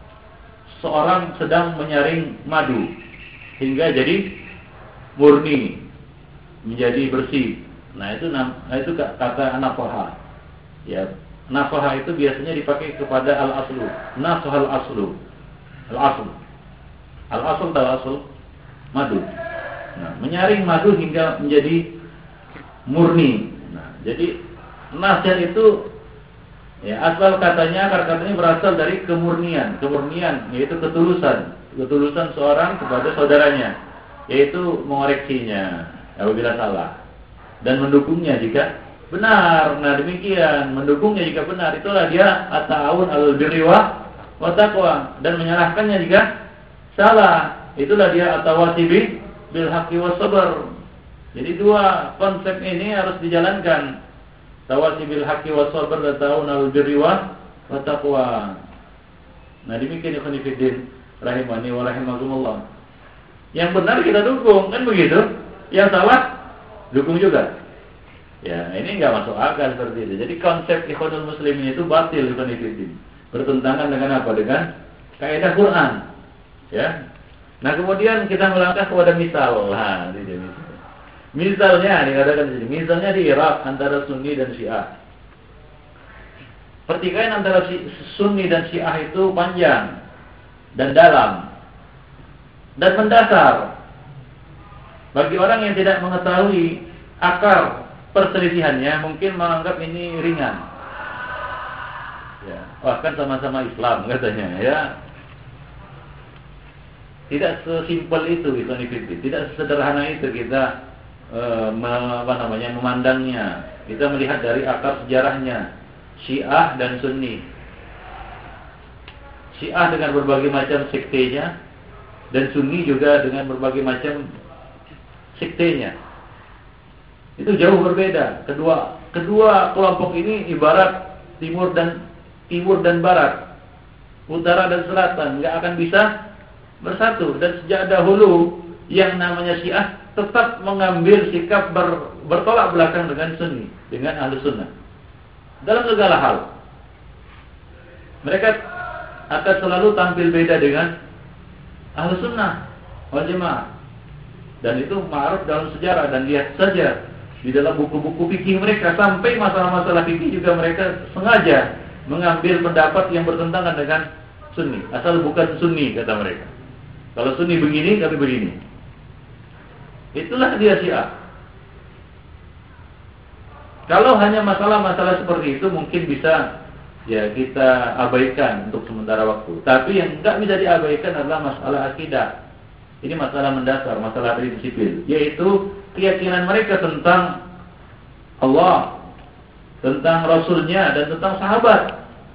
Seorang sedang menyaring madu hingga jadi murni, menjadi bersih. Nah, itu kata nafaha. Ya, nafaha itu biasanya dipakai kepada al-aslu. Nasuhal aslu. Al-asl tahu asl madu. Nah, menyaring madu hingga menjadi murni. Nah, jadi nasihat itu ya asal katanya, akar katanya berasal dari kemurnian, yaitu ketulusan seorang kepada saudaranya, yaitu mengoreksinya apabila salah dan mendukungnya jika benar. Nah, demikian, mendukungnya jika benar, itulah dia at-ta'awun 'alal birri wa taqwa, dan menyalahkannya jika salah, itulah dia at-tawasi bil haqqi was sabr. Jadi dua konsep ini harus dijalankan. Tawasi bil haqqi was sabr dan ta'awun 'alal birri wa taqwa. Nah, demikian ikhwan fillah rahimani wa rahimakumullah. Yang benar kita dukung, kan begitu? Yang salah dukung juga. Ya, ini enggak masuk akal seperti itu. Jadi konsep ikhwanul muslimin itu batil, ikhwan fillah. Bertentangan dengan apa? Dengan kaidah Quran. Ya. Nah, kemudian kita melangkah kepada misal. Nah, ini misal. Misalnya dikatakan di sini, misalnya di Irak antara Sunni dan Syiah. Pertikaian antara Sunni dan Syiah itu panjang. dan dalam dan mendasar. Bagi orang yang tidak mengetahui akar perselisihannya, mungkin menganggap ini ringan. Ya, bahkan sama-sama Islam katanya, ya. Tidak sesimpel itu, tidak sesederhana itu kita memandangnya. Kita melihat dari akar sejarahnya, Syiah dan Sunni. Syiah dengan berbagai macam sektenya, dan Sunni juga dengan berbagai macam sektenya. Itu jauh berbeda. Kedua kelompok ini ibarat timur dan barat, utara dan selatan, nggak akan bisa bersatu. Dan sejak dahulu yang namanya Syiah tetap mengambil sikap bertolak belakang dengan Sunni, dengan Ahlus Sunnah dalam segala hal. Mereka akan selalu tampil beda dengan Ahlus Sunnah wal Jamaah, dan itu ma'ruf dalam sejarah. Dan lihat saja di dalam buku-buku fikih mereka, sampai masalah-masalah fikih juga mereka sengaja mengambil pendapat yang bertentangan dengan Sunni, asal bukan Sunni kata mereka. Kalau Sunni begini, kami begini. Itulah dia Syiah. Kalau hanya masalah-masalah seperti itu mungkin bisa ya kita abaikan untuk sementara waktu. Tapi yang enggak bisa diabaikan adalah masalah akidah. Ini masalah mendasar, masalah prinsipil, yaitu keyakinan mereka tentang Allah, tentang Rasulnya, dan tentang sahabat.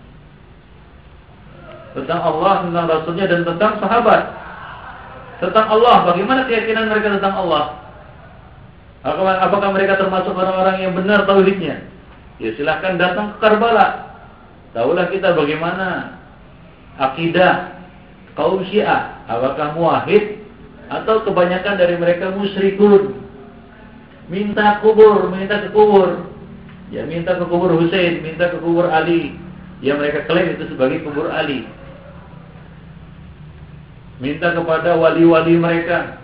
Tentang Allah, tentang Rasulnya, dan tentang sahabat. Tentang Allah, bagaimana keyakinan mereka tentang Allah? Apakah mereka termasuk orang-orang yang benar tauhidnya? Ya silahkan datang ke Karbala. Tahulah kita bagaimana akidah kaum Syiah. Apakah muwahhid atau kebanyakan dari mereka musyrikun? Minta ke kubur. Ya minta ke kubur Husain, minta ke kubur Ali. Yang mereka klaim itu sebagai kubur Ali. Minta kepada wali-wali mereka.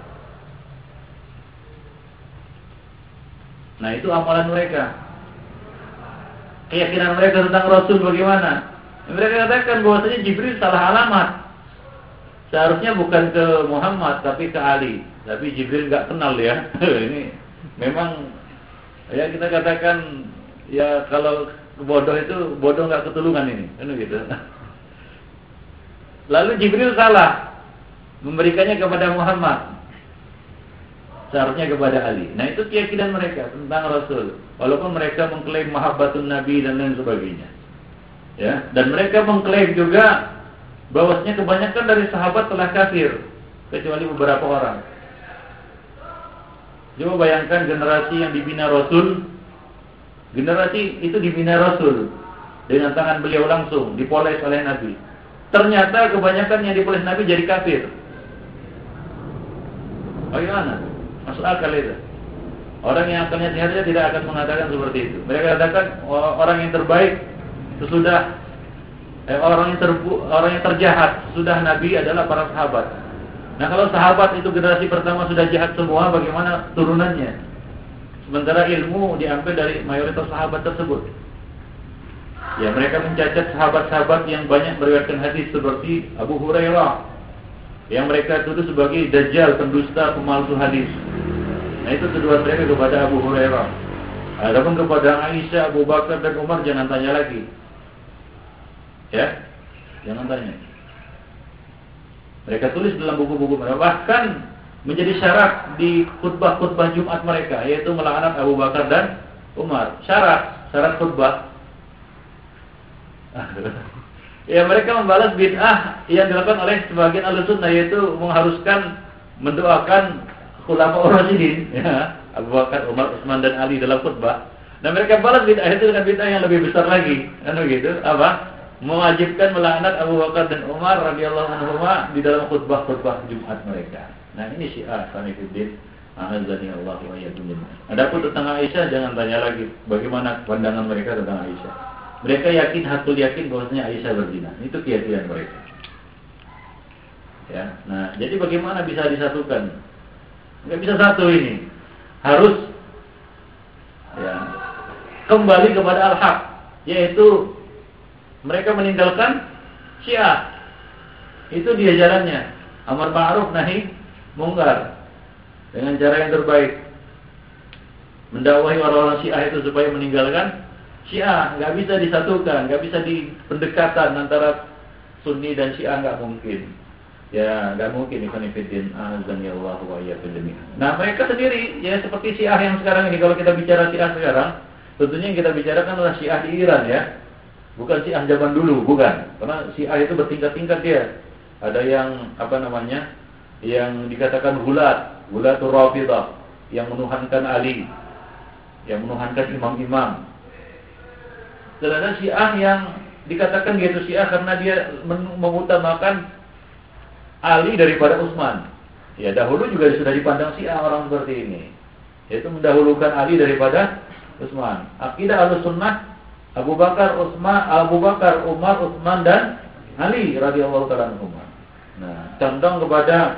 Nah itu amalan mereka. Keyakinan mereka tentang Rasul bagaimana? Mereka katakan bahwasanya Jibril salah alamat. Seharusnya bukan ke Muhammad tapi ke Ali. Tapi Jibril nggak kenal ya. Ini memang ya kita katakan ya kalau bodoh itu bodoh nggak ketulungan ini, kan gitu. Lalu Jibril salah, memberikannya kepada Muhammad, seharusnya kepada Ali. Nah itu keyakinan mereka tentang Rasul. Walaupun mereka mengklaim mahabbatun Nabi dan lain sebagainya, ya. Dan mereka mengklaim juga bahwasanya kebanyakan dari sahabat telah kafir, kecuali beberapa orang. Coba bayangkan generasi yang dibina Rasul, generasi itu dibina Rasul dengan tangan beliau langsung, dipoles oleh Nabi. Ternyata kebanyakan yang dipoles Nabi jadi kafir. Bagaimana? Masuk akal itu. Orang yang akalnya sehatnya tidak akan mengatakan seperti itu. Mereka katakan orang yang terbaik sesudah orang yang terjahat sudah Nabi adalah para sahabat. Nah kalau sahabat itu generasi pertama sudah jahat semua, bagaimana turunannya? Sementara ilmu diambil dari mayoritas sahabat tersebut. Ya mereka mencacat sahabat-sahabat yang banyak meriwayatkan hadis seperti Abu Hurairah, yang mereka tuduh sebagai dajjal, pendusta, pemalsu hadis. Nah itu tuduhan mereka kepada Abu Hurairah. Adapun kepada Aisyah, Abu Bakar dan Umar jangan tanya lagi. Ya, jangan tanya. Mereka tulis dalam buku-buku mereka, bahkan menjadi syarat di khutbah-khutbah Jumat mereka, yaitu melaknat Abu Bakar dan Umar. Syarat khutbah. Ya mereka membalas bid'ah yang dilakukan oleh sebagian Ahlus Sunnah, yaitu mengharuskan mendoakan khulafaur rasyidin, ya, Abu Bakar, Umar, Utsman dan Ali dalam khutbah. Nah mereka balas bid'ah itu dengan bid'ah yang lebih besar lagi, kan begitu? Apa? Mewajibkan melaknat Abu Bakar dan Umar radhiyallahu anhuma di dalam khutbah-khutbah Jumat mereka. Nah ini Syiah Sanifuddin A'azzani Allah wa iyyakum. Adapun tentang Aisyah jangan tanya lagi bagaimana pandangan mereka tentang Aisyah. Mereka hakul yakin bahwasanya Aisyah berzina. Itu keyakinan mereka. Ya. Nah, jadi bagaimana bisa disatukan? Enggak bisa satu ini. Harus ya kembali kepada al-haq, yaitu mereka meninggalkan Syiah Itu dia jalannya. Amar ma'ruf nahi mungkar. Dengan cara yang terbaik. Mendakwahi orang-orang Syiah itu supaya meninggalkan Syiah. Nggak bisa disatukan, nggak bisa di pendekatan antara Sunni dan Syiah, nggak mungkin. Ya, nggak mungkin. Ikhwanifiddin, azanillahu wa iyyakum jami'an. Nah, mereka sendiri ya seperti Syiah yang sekarang ini. Kalau kita bicara Syiah sekarang, tentunya yang kita bicarakan adalah Syiah di Iran ya. Bukan Syiah zaman dulu, bukan. Karena Syiah itu bertingkat-tingkat dia. Ada yang yang dikatakan Ghulatur Rafidah, yang menuhankan Ali, yang menuhankan imam-imam. Dan ada Syiah yang dikatakan dia itu Syiah karena dia mengutamakan Ali daripada Utsman. Ya, dahulu juga sudah dipandang Syiah orang seperti ini, yaitu mendahulukan Ali daripada Utsman. Akidah Ahlussunnah Abu Bakar, Umar, Utsman dan Ali radhiyallahu ta'ala anhum. Nah, condong kepada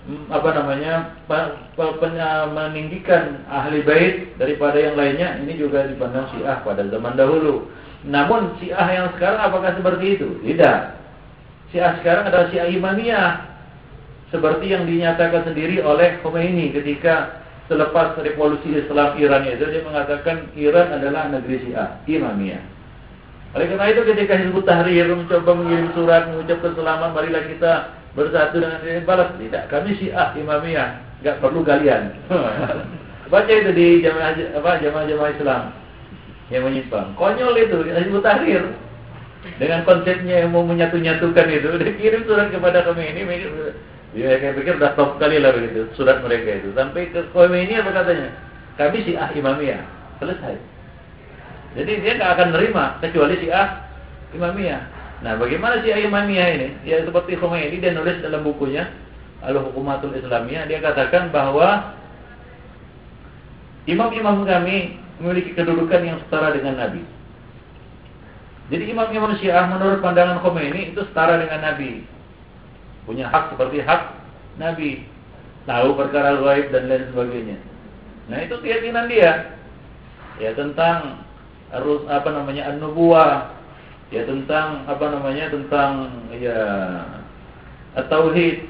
meninggikan ahli bait daripada yang lainnya, ini juga dipandang Syiah pada zaman dahulu. Namun Syiah yang sekarang apakah seperti itu? Tidak. Syiah sekarang adalah Syiah Imamiyah, seperti yang dinyatakan sendiri oleh Khomeini ketika selepas revolusi Islam Iran itu, dia mengatakan Iran adalah negeri Syiah Imamiyah. Oleh karena itu ketika Hizbut Tahrir mencoba mengirim surat mengucapkan selamat, marilah kita bersatu dengan ini, balas tidak, kami Syiah Imamiyah, enggak perlu kalian. Baca itu di jamaah Islam yang menyimpang. Konyol itu Hizbut Tahrir. Dengan konsepnya yang mau menyatu-nyatukan itu, dia kirim surat kepada kami ini. Ya, saya pikir udah top kali lah begitu surat mereka itu. Sampai ke Khomeini apa katanya? Kami Syiah Imamiyah. Selesai. Jadi dia nggak akan nerima kecuali Syiah Imamiyah. Nah, bagaimana Syiah Imamiyah ini? Ya seperti Khomeini, dia nulis dalam bukunya Al-Hukumatul Islamiyah, dia katakan bahwa imam-imam kami memiliki kedudukan yang setara dengan Nabi. Jadi imam-imam Syiah menurut pandangan Khomeini itu setara dengan Nabi. Punya hak seperti hak Nabi, tahu perkara gaib dan lain sebagainya. Nah, itu keyakinan dia. Ya tentang harus an-nubuwah, ya tentang tentang ya at-tauhid.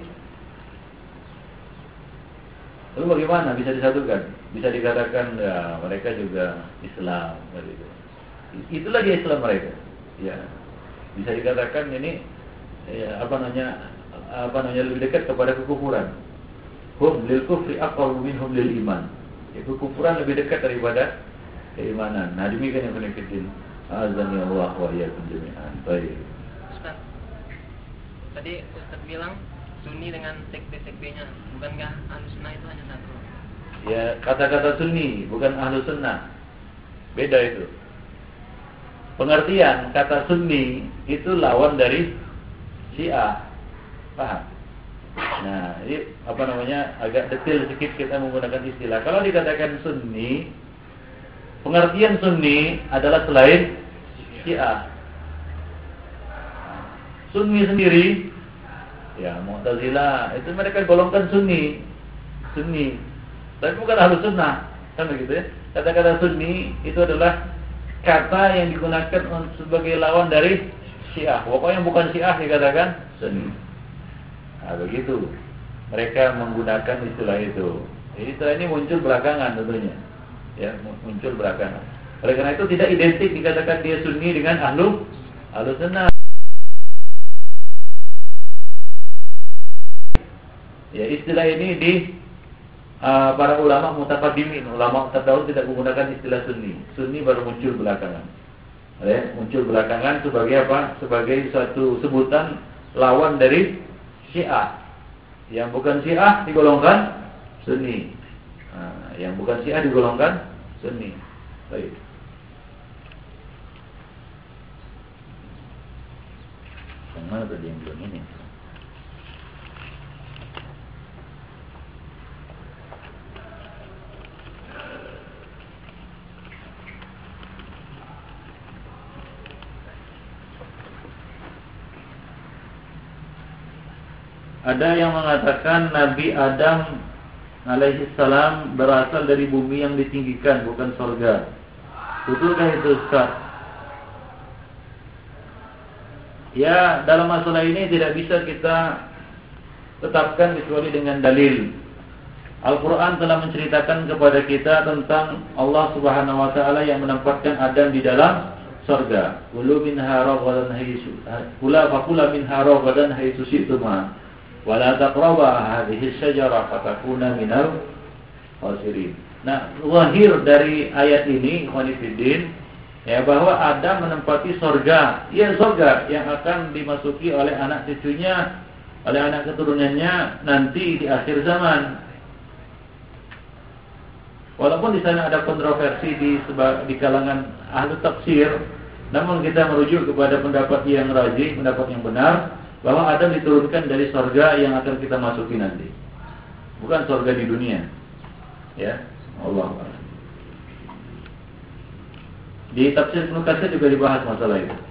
Lalu bagaimana bisa disatukan? Bisa dikatakan ya mereka juga Islam gitu. Itulah dia Islam mereka. Ya. Bisa dikatakan ini ya lebih dekat kepada kekufuran. Hum lil kufri aqrabu minhum lil iman. Ya, kekufuran lebih dekat daripada keimanan. Nah, demikian yang penting. Azan ya Allah wa iyyakum jami'an. Baik. Ustaz. Tadi Ustaz bilang Sunni dengan sekte-sektenya, bukankah Ahlussunnah itu hanya satu? Ya, kata-kata Sunni bukan Ahlussunnah. Beda itu. Pengertian kata Sunni itu lawan dari Syiah. Paham? Nah, ini agak detail sedikit kita menggunakan istilah. Kalau dikatakan Sunni, pengertian Sunni adalah selain Syiah. Sunni sendiri, ya Mu'tazilah itu mereka golongkan Sunni, tapi bukan Ahlussunnah, kan begitu ya? Kata-kata Sunni itu adalah kata yang digunakan sebagai lawan dari Syiah. Pokoknya yang bukan Syiah dikatakan Sunni. Nah, begitu mereka menggunakan istilah itu. Jadi istilah ini muncul belakangan tentunya. Ya, muncul belakangan. Oleh karena itu tidak identik dikatakan dia Sunni dengan Ahlussunnah. Ya, istilah ini di para ulama mutaqaddimin, ulama terdahulu tidak menggunakan istilah Sunni. Sunni baru muncul belakangan. Ya, muncul belakangan sebagai apa? Sebagai suatu sebutan lawan dari Syiah. Yang bukan Syiah digolongkan Sunni. Nah, yang bukan Syiah digolongkan Sunni. Baik. Yang mana tadi yang belum ini? Ada yang mengatakan Nabi Adam alaihissalam berasal dari bumi yang ditinggikan, bukan surga. Betulkah itu, Ustaz? Ya, dalam masalah ini tidak bisa kita tetapkan kecuali dengan dalil. Al-Quran telah menceritakan kepada kita tentang Allah Subhanahu Wa Taala yang menempatkan Adam di dalam surga. Kulu minha ragadan haitsu fakula minha ragadan haitsu syi'tuma wa la taqraba hadhihi syajarah fatakuna minal khasirin. Nah, zahir dari ayat ini ikhwani fiddin, ya, bahwa Adam menempati surga. Ya, surga yang akan dimasuki oleh anak cucunya, oleh anak keturunannya nanti di akhir zaman. Walaupun di sana ada kontroversi di kalangan ahli tafsir, namun kita merujuk kepada pendapat yang rajih, pendapat yang benar, bahwa Adam diturunkan dari surga yang akan kita masuki nanti, bukan surga di dunia. Ya, Allah. Di tafsir Ibnu Katsir juga dibahas masalah itu.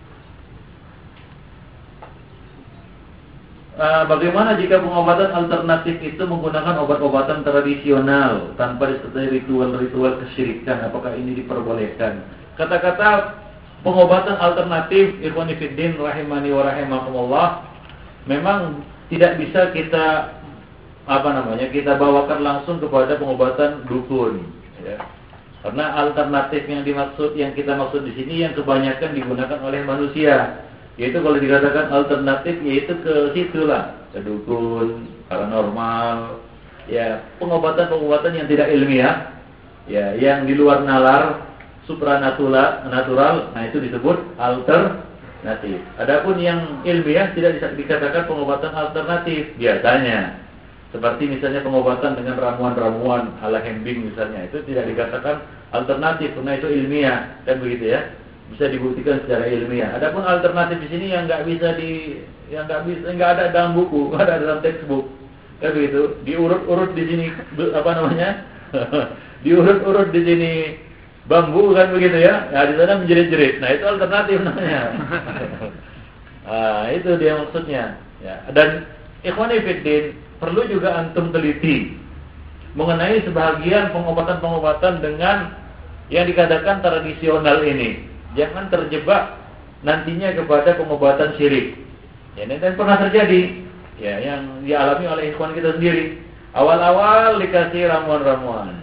Bagaimana jika pengobatan alternatif itu menggunakan obat-obatan tradisional tanpa disertai ritual-ritual kesyirikan? Apakah ini diperbolehkan? Kata-kata pengobatan alternatif, ikhwani fiddin rahimani wa rahimakumullah, memang tidak bisa kita kita bawakan langsung kepada pengobatan dukun, ya. Karena alternatif yang kita maksud di sini yang kebanyakan digunakan oleh manusia. Yaitu kalau dikatakan alternatif, yaitu ke situlah, ke dukun, paranormal, ya, pengobatan-pengobatan yang tidak ilmiah, ya, yang di luar nalar, supranatural, nah itu disebut alternatif. Adapun yang ilmiah tidak bisa dikatakan pengobatan alternatif biasanya. Seperti misalnya pengobatan dengan ramuan-ramuan ala Hembing misalnya, itu tidak dikatakan alternatif karena itu ilmiah, kan begitu ya. Bisa dibuktikan secara ilmiah. Adapun alternatif di sini yang nggak ada dalam buku, nggak ada dalam textbook, kan begitu. Diurut-urut di sini diurut-urut di sini bambu, kan begitu ya. Nah, di sana menjerit-jerit. Nah, itu alternatif namanya. Itu dia maksudnya. Ya. Dan ikhwani fiddin, perlu juga antum teliti mengenai sebahagian pengobatan-pengobatan dengan yang dikatakan tradisional ini. Jangan terjebak nantinya kepada pengobatan syirik. Ya, dan pernah terjadi, ya, yang dialami oleh ikhwan kita sendiri. Awal-awal dikasih ramuan-ramuan.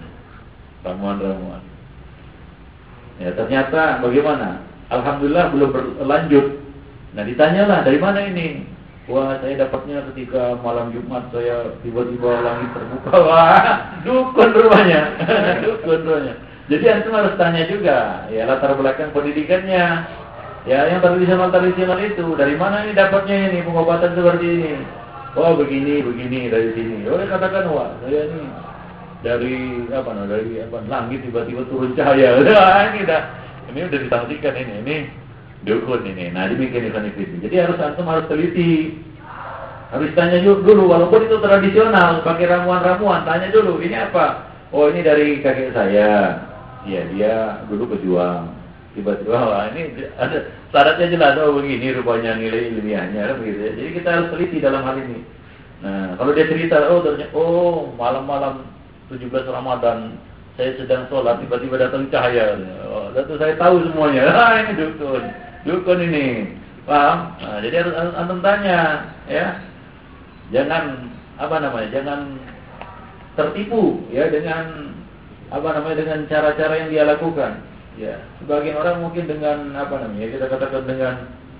Ya, ternyata bagaimana? Alhamdulillah belum berlanjut. Nah, ditanyalah dari mana ini? Wah, saya dapatnya ketika malam Jumat, saya tiba-tiba langit terbuka. Wah, dukun rupanya. Dukun rupanya. Jadi antum harus tanya juga, ya, latar belakang pendidikannya. Ya, yang tradisional itu dari mana ini dapatnya ini pengobatan seperti ini? Oh, begini dari sini. Oh, katakan, wah, saya ini dari langit tiba-tiba turun cahaya. Wah, ini udah disaksikan ini dukun ini. Nah, demikian itu. Jadi antum harus teliti. Harus tanya dulu, walaupun itu tradisional, pakai ramuan-ramuan, tanya dulu, ini apa? Oh, ini dari kakek saya. Ya, dia dulu pejuang. Tiba-tiba, wah, ini ada syaratnya jelas. Oh, begini rupanya nilai ilmiahnya, kan begitu ya. Jadi kita harus teliti dalam hal ini. Nah, kalau dia cerita, malam-malam 17 Ramadan saya sedang sholat, tiba-tiba datang cahaya. Oh, itu saya tahu semuanya. Ini dukun ini. Paham? Nah, jadi harus antum tanya, ya. Jangan jangan tertipu, ya, dengan dengan cara-cara yang dia lakukan. Ya, sebagian orang mungkin dengan kita katakan dengan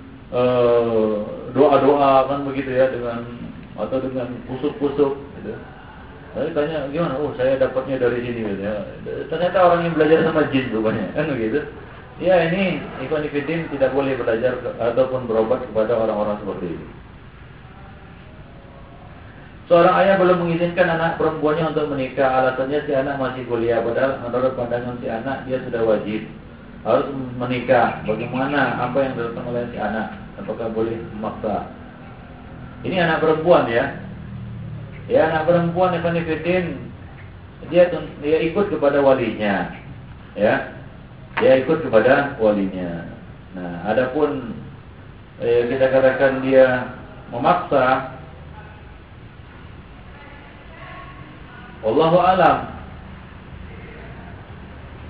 doa-doa, kan begitu ya, atau dengan pusuk-pusuk gitu. Lalu tanya gimana? Oh, saya dapatnya dari sini gitu ya. Ternyata orang yang belajar sama jin rupanya, kan begitu. Ya, ini ikhwan fillah tidak boleh belajar ataupun berobat kepada orang-orang seperti ini. Seorang ayah belum mengizinkan anak perempuannya untuk menikah. Alasannya si anak masih kuliah. Padahal menurut pandangan si anak dia sudah wajib harus menikah. Bagaimana? Apa yang dilakukan oleh si anak? Apakah boleh memaksa? Ini anak perempuan ya. Ya, anak perempuan Ibn Fiddin, dia ikut kepada walinya. Ya, dia ikut kepada walinya. Nah, adapun kita katakan dia memaksa, wallahu alam.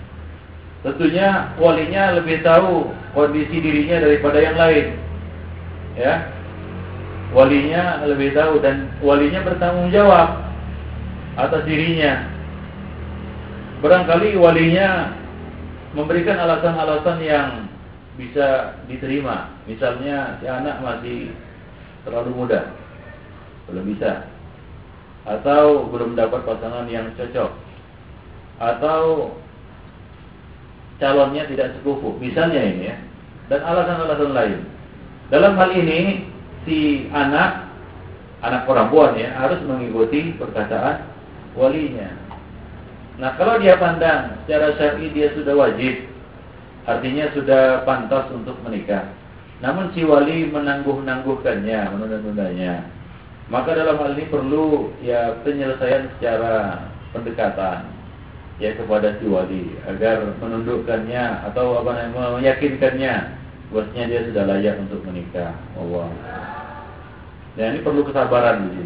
Tentunya walinya lebih tahu kondisi dirinya daripada yang lain. ya. Walinya lebih tahu dan walinya bertanggung jawab atas dirinya. Barangkali walinya memberikan alasan-alasan yang bisa diterima. Misalnya si anak masih terlalu muda, belum bisa, atau belum dapat pasangan yang cocok, atau calonnya tidak sekufu, misalnya ini ya, dan alasan-alasan lain. Dalam hal ini si anak perempuan ya harus mengikuti perkataan walinya. Nah, kalau dia pandang secara syar'i dia sudah wajib, artinya sudah pantas untuk menikah. Namun si wali menangguh-nangguhkannya, menunda-nundanya. Maka dalam hal ini perlu ya penyelesaian secara pendekatan ya kepada si wali agar menundukkannya atau meyakinkannya bahwasanya dia sudah layak untuk menikah. Allah. Dan ini perlu kesabaran di sini.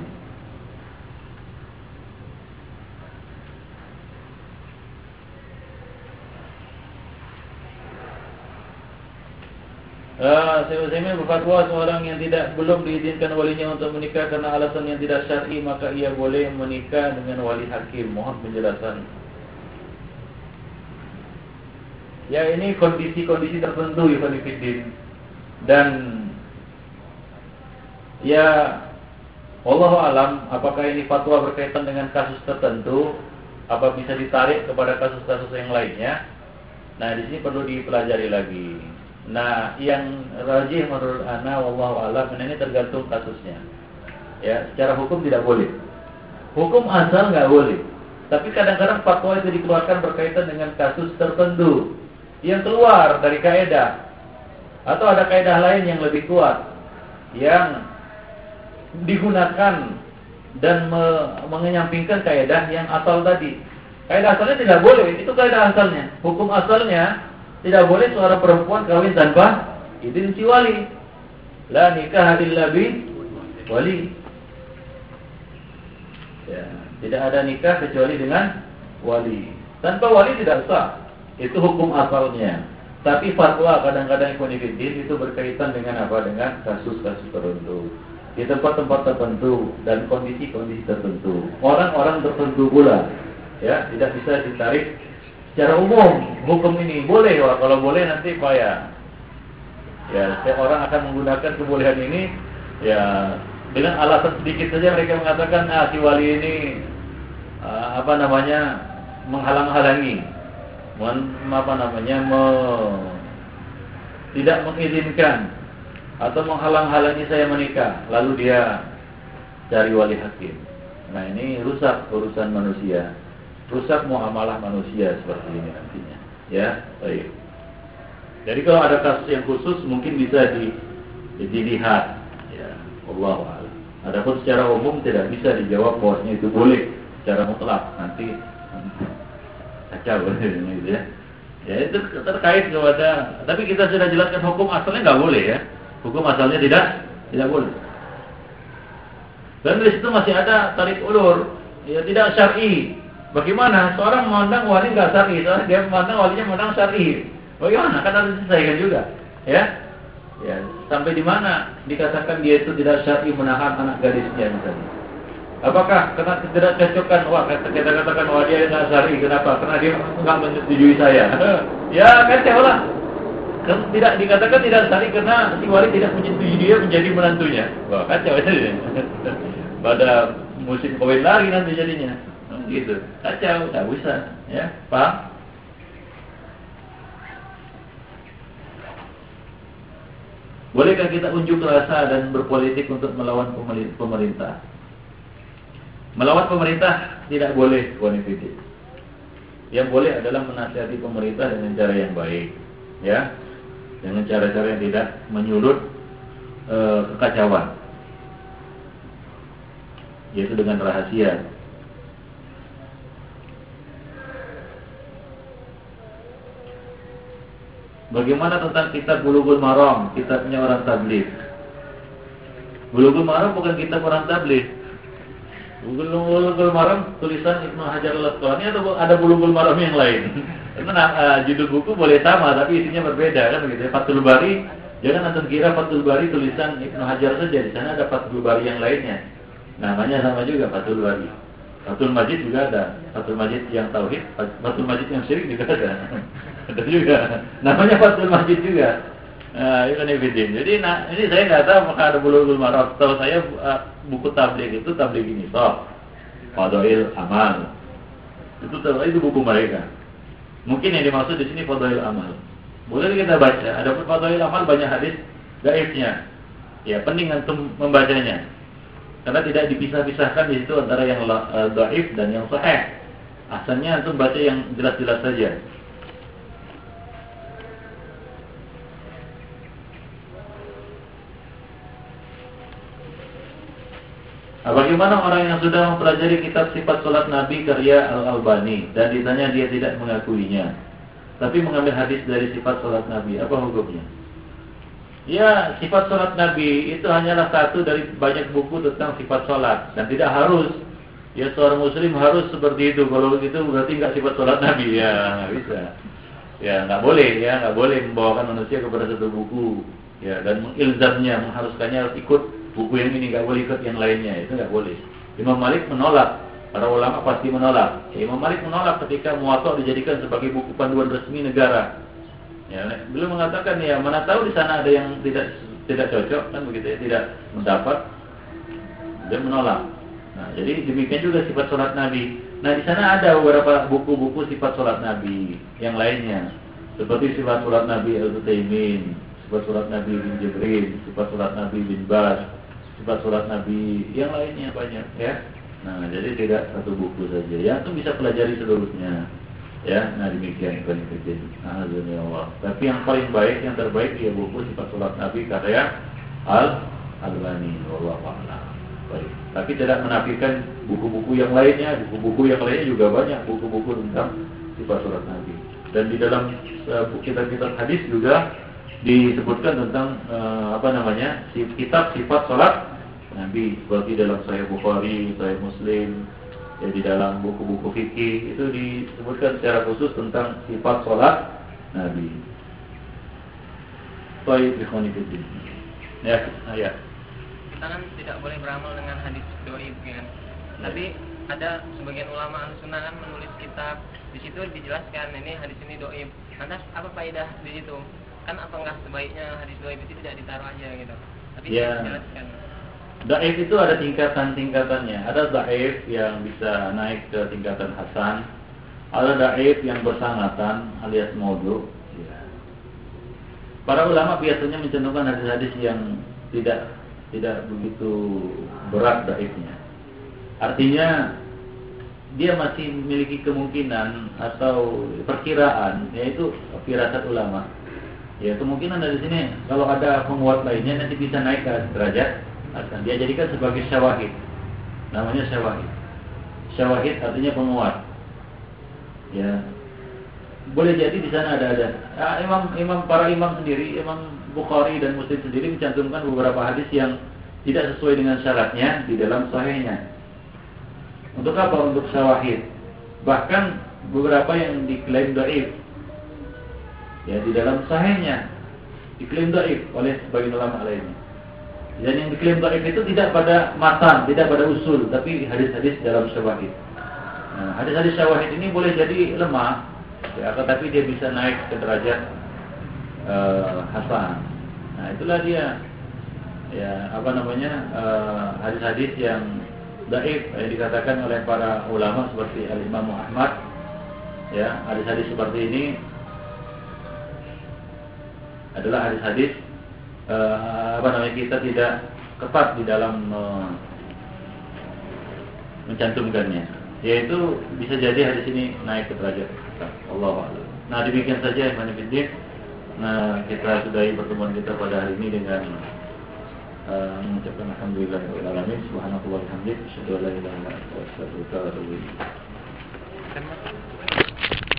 Saya berfatwa seorang yang belum diizinkan walinya untuk menikah karena alasan yang tidak syar'i, maka ia boleh menikah dengan wali hakim. Mohon penjelasan. Ya, ini kondisi-kondisi tertentu Ikhwan Fillah. Dan ya wallahu alam apakah ini fatwa berkaitan dengan kasus tertentu, apa bisa ditarik kepada kasus-kasus yang lainnya. Nah, di sini perlu dipelajari lagi. Nah, yang rajih menurut ana wallahu alam ini tergantung kasusnya. Ya, secara hukum tidak boleh. Hukum asal enggak boleh. Tapi kadang-kadang fatwa itu dikeluarkan berkaitan dengan kasus tertentu yang keluar dari kaidah, atau ada kaidah lain yang lebih kuat yang digunakan dan mengenyampingkan kaidah yang asal tadi. Kaidah asalnya tidak boleh, itu kaidah asalnya. Hukum asalnya tidak boleh seorang perempuan kawin tanpa izin si wali. La nikah illa bi wali. Ya, tidak ada nikah kecuali dengan wali. Tanpa wali tidak sah. Itu hukum asalnya. Tapi fatwa kadang-kadang ikhwanifiddin itu berkaitan dengan apa? Dengan kasus-kasus tertentu, di tempat-tempat tertentu dan kondisi-kondisi tertentu, orang-orang tertentu pula. Ya, tidak bisa ditarik secara umum. Hukum ini boleh, wah, kalau boleh nanti payah. Ya, setiap orang akan menggunakan kebolehan ini ya dengan alasan sedikit saja mereka mengatakan si wali ini menghalang-halangi. Tidak mengizinkan atau menghalang-halangi saya menikah, lalu dia cari wali hakim. Nah, ini rusak urusan manusia, rusak muamalah manusia seperti ini nantinya. Ya, baik. Jadi kalau ada kasus yang khusus mungkin bisa dilihat. Ya, wallahu a'lam. Adapun secara umum tidak bisa dijawab bahwasanya itu boleh secara mutlak. Nanti kacau gitu ya. Ya, itu terkait kepada, tapi kita sudah jelaskan hukum asalnya nggak boleh ya. Hukum asalnya tidak boleh. Dan di situ masih ada tarik ulur, ya tidak syar'i. Bagaimana seorang memandang wali nggak syar'i, dia memandang walinya memandang syar'i. Bagaimana? Kan harus diselesaikan juga, ya. Ya, sampai di mana dikatakan dia itu tidak syar'i menahan anak gadisnya misalnya. Apakah karena tidak cocokkan? Wah, kita katakan dia tidak syar'i. Kenapa? Karena dia enggak menyetujui saya. Ya, kacau lah. Kan tidak dikatakan tidak syar'i karena si wali tidak menyetujui dia menjadi menantunya. Wah, kacau itu. Pada musim kawin lagi nanti jadinya. Gitu. Kacau, tak bisa, ya. Paham? Bolehkah kita unjuk rasa dan berpolitik untuk melawan pemerintah? Melawan pemerintah tidak boleh, wanita. Yang boleh adalah menasihati pemerintah dengan cara yang baik, ya, dengan cara-cara yang tidak menyulut kekacauan, yaitu dengan rahasia. Bagaimana tentang kitab Bulughul Maram, kitabnya orang tabligh? Bulughul Maram bukan kitab orang tabligh. Bulughul Maram tulisan Ibnu Hajar Al-Asqalani atau ada Bulughul Maram yang lain? Karena judul buku boleh sama tapi isinya berbeda kan begitu. Fathul Bari Jangan antum kira Fathul Bari tulisan Ibnu Hajar saja, di sana ada Fathul Bari yang lainnya. Namanya sama juga Fathul Bari. Fathul Majid juga ada. Fathul Majid yang tauhid, Fathul Majid yang syirik juga ada. Ada juga. Namanya Fathul Majid juga. Nah, jadi ini saya nggak tahu apakah ada Bulughul Maram. Tahu saya buku tabligh itu tabligh ini, Fadail Amal. Itu buku mereka. Mungkin yang dimaksud di sini Fadail Amal. Boleh kita baca. Adapun Fadail Amal banyak hadis dhaifnya. Ya, penting antum membacanya. Karena tidak dipisah-pisahkan di situ antara yang dhaif dan yang sahih. Asalnya antum baca yang jelas-jelas saja. Bagaimana orang yang sudah mempelajari kitab sifat sholat Nabi karya Al-Albani dan ditanya dia tidak mengakuinya, tapi mengambil hadis dari sifat sholat Nabi, apa hukumnya? Ya, sifat sholat Nabi itu hanyalah satu dari banyak buku tentang sifat sholat dan tidak harus. Ya, seorang muslim harus seperti itu. Kalau begitu berarti nggak sifat sholat Nabi, ya nggak bisa. Ya, nggak boleh membawakan manusia kepada satu buku. Ya, dan mengilzamnya, mengharuskannya harus ikut buku yang ini, nggak boleh ikut yang lainnya, itu nggak boleh. Imam Malik menolak, para ulama pasti menolak. Ya, Imam Malik menolak ketika Muwatta dijadikan sebagai buku panduan resmi negara. Ya, beliau mengatakan ya mana tahu di sana ada yang tidak cocok kan begitu ya, tidak mendapat, dia menolak. Nah, jadi demikian juga sifat sholat Nabi. Nah, di sana ada beberapa buku-buku sifat sholat Nabi yang lainnya, seperti sifat sholat Nabi Al-Utsaimin, sifat sholat Nabi bin Jibril, sifat sholat Nabi bin Baz, sifat sholat Nabi yang lainnya banyak ya. Nah, jadi tidak satu buku saja. Ya, itu bisa pelajari seluruhnya. Ya, nah demikian Ibnu Katsir. Alhamdulillah. Tapi yang paling baik, yang terbaik ya buku sifat sholat Nabi karya Al-Albani. Wallahu a'lam. Baik. Tapi tidak menafikan buku-buku yang lainnya. Buku-buku yang lainnya juga banyak buku-buku tentang sifat sholat Nabi. Dan di dalam kitab-kitab hadis juga disebutkan tentang kitab sifat sholat Nabi, seperti dalam Sahih Bukhari, Sahih Muslim, ya di dalam buku-buku fikih itu disebutkan secara khusus tentang sifat sholat Nabi. Baik, ikhwani fillah. Ya. Kita kan tidak boleh beramal dengan hadis dhaif kan. Tapi ada sebagian ulama Ahlussunnah kan menulis kitab, di situ dijelaskan ini hadis ini dhaif. Lantas apa faedah di situ? Kan apa enggak sebaiknya hadis dhaif itu tidak ditaruh aja gitu. Tapi ya, dijelaskan. Dhaif itu ada tingkatan-tingkatannya. Ada dhaif yang bisa naik ke tingkatan hasan, ada dhaif yang bersangatan alias maudhu. Ya. Para ulama biasanya mencantumkan hadis-hadis yang tidak begitu berat dhaifnya. Artinya dia masih memiliki kemungkinan atau perkiraan, yaitu firasat ulama. Ya, kemungkinan dari sini kalau ada penguat lainnya nanti bisa naik ke derajat hasan. Dia jadikan sebagai syawahid. Namanya syawahid. Syawahid artinya penguat. Ya. Boleh jadi di sana ada. Para imam sendiri, Imam Bukhari dan Muslim sendiri mencantumkan beberapa hadis yang tidak sesuai dengan syaratnya di dalam sahihnya. Untuk apa? Untuk syawahid. Bahkan beberapa yang diklaim dhaif. Ya, di dalam sahihnya diklaim dhaif oleh sebagian ulama lainnya. Dan yang diklaim dhaif itu tidak pada matan, tidak pada usul, tapi hadis-hadis dalam syawahid. Nah, hadis-hadis syawahid ini boleh jadi lemah, ya, tetapi dia bisa naik ke derajat hasan. Nah, itulah dia. Ya, hadis-hadis yang dhaif yang dikatakan oleh para ulama seperti Al-Imam Ahmad. Ya, hadis-hadis seperti ini adalah hadis-hadis kita tidak ketat di dalam mencantumkannya. Yaitu bisa jadi hadis ini naik ke derajat Allah. Nah, demikian saja Ibnu Katsir. Nah, kita sudahi pertemuan kita pada hari ini dengan mengucapkan alhamdulillahirabbil alamin, subhanallahi wa bihamdihi, asyhadu an la ilaha illa anta, astaghfiruka wa atubu ilaik.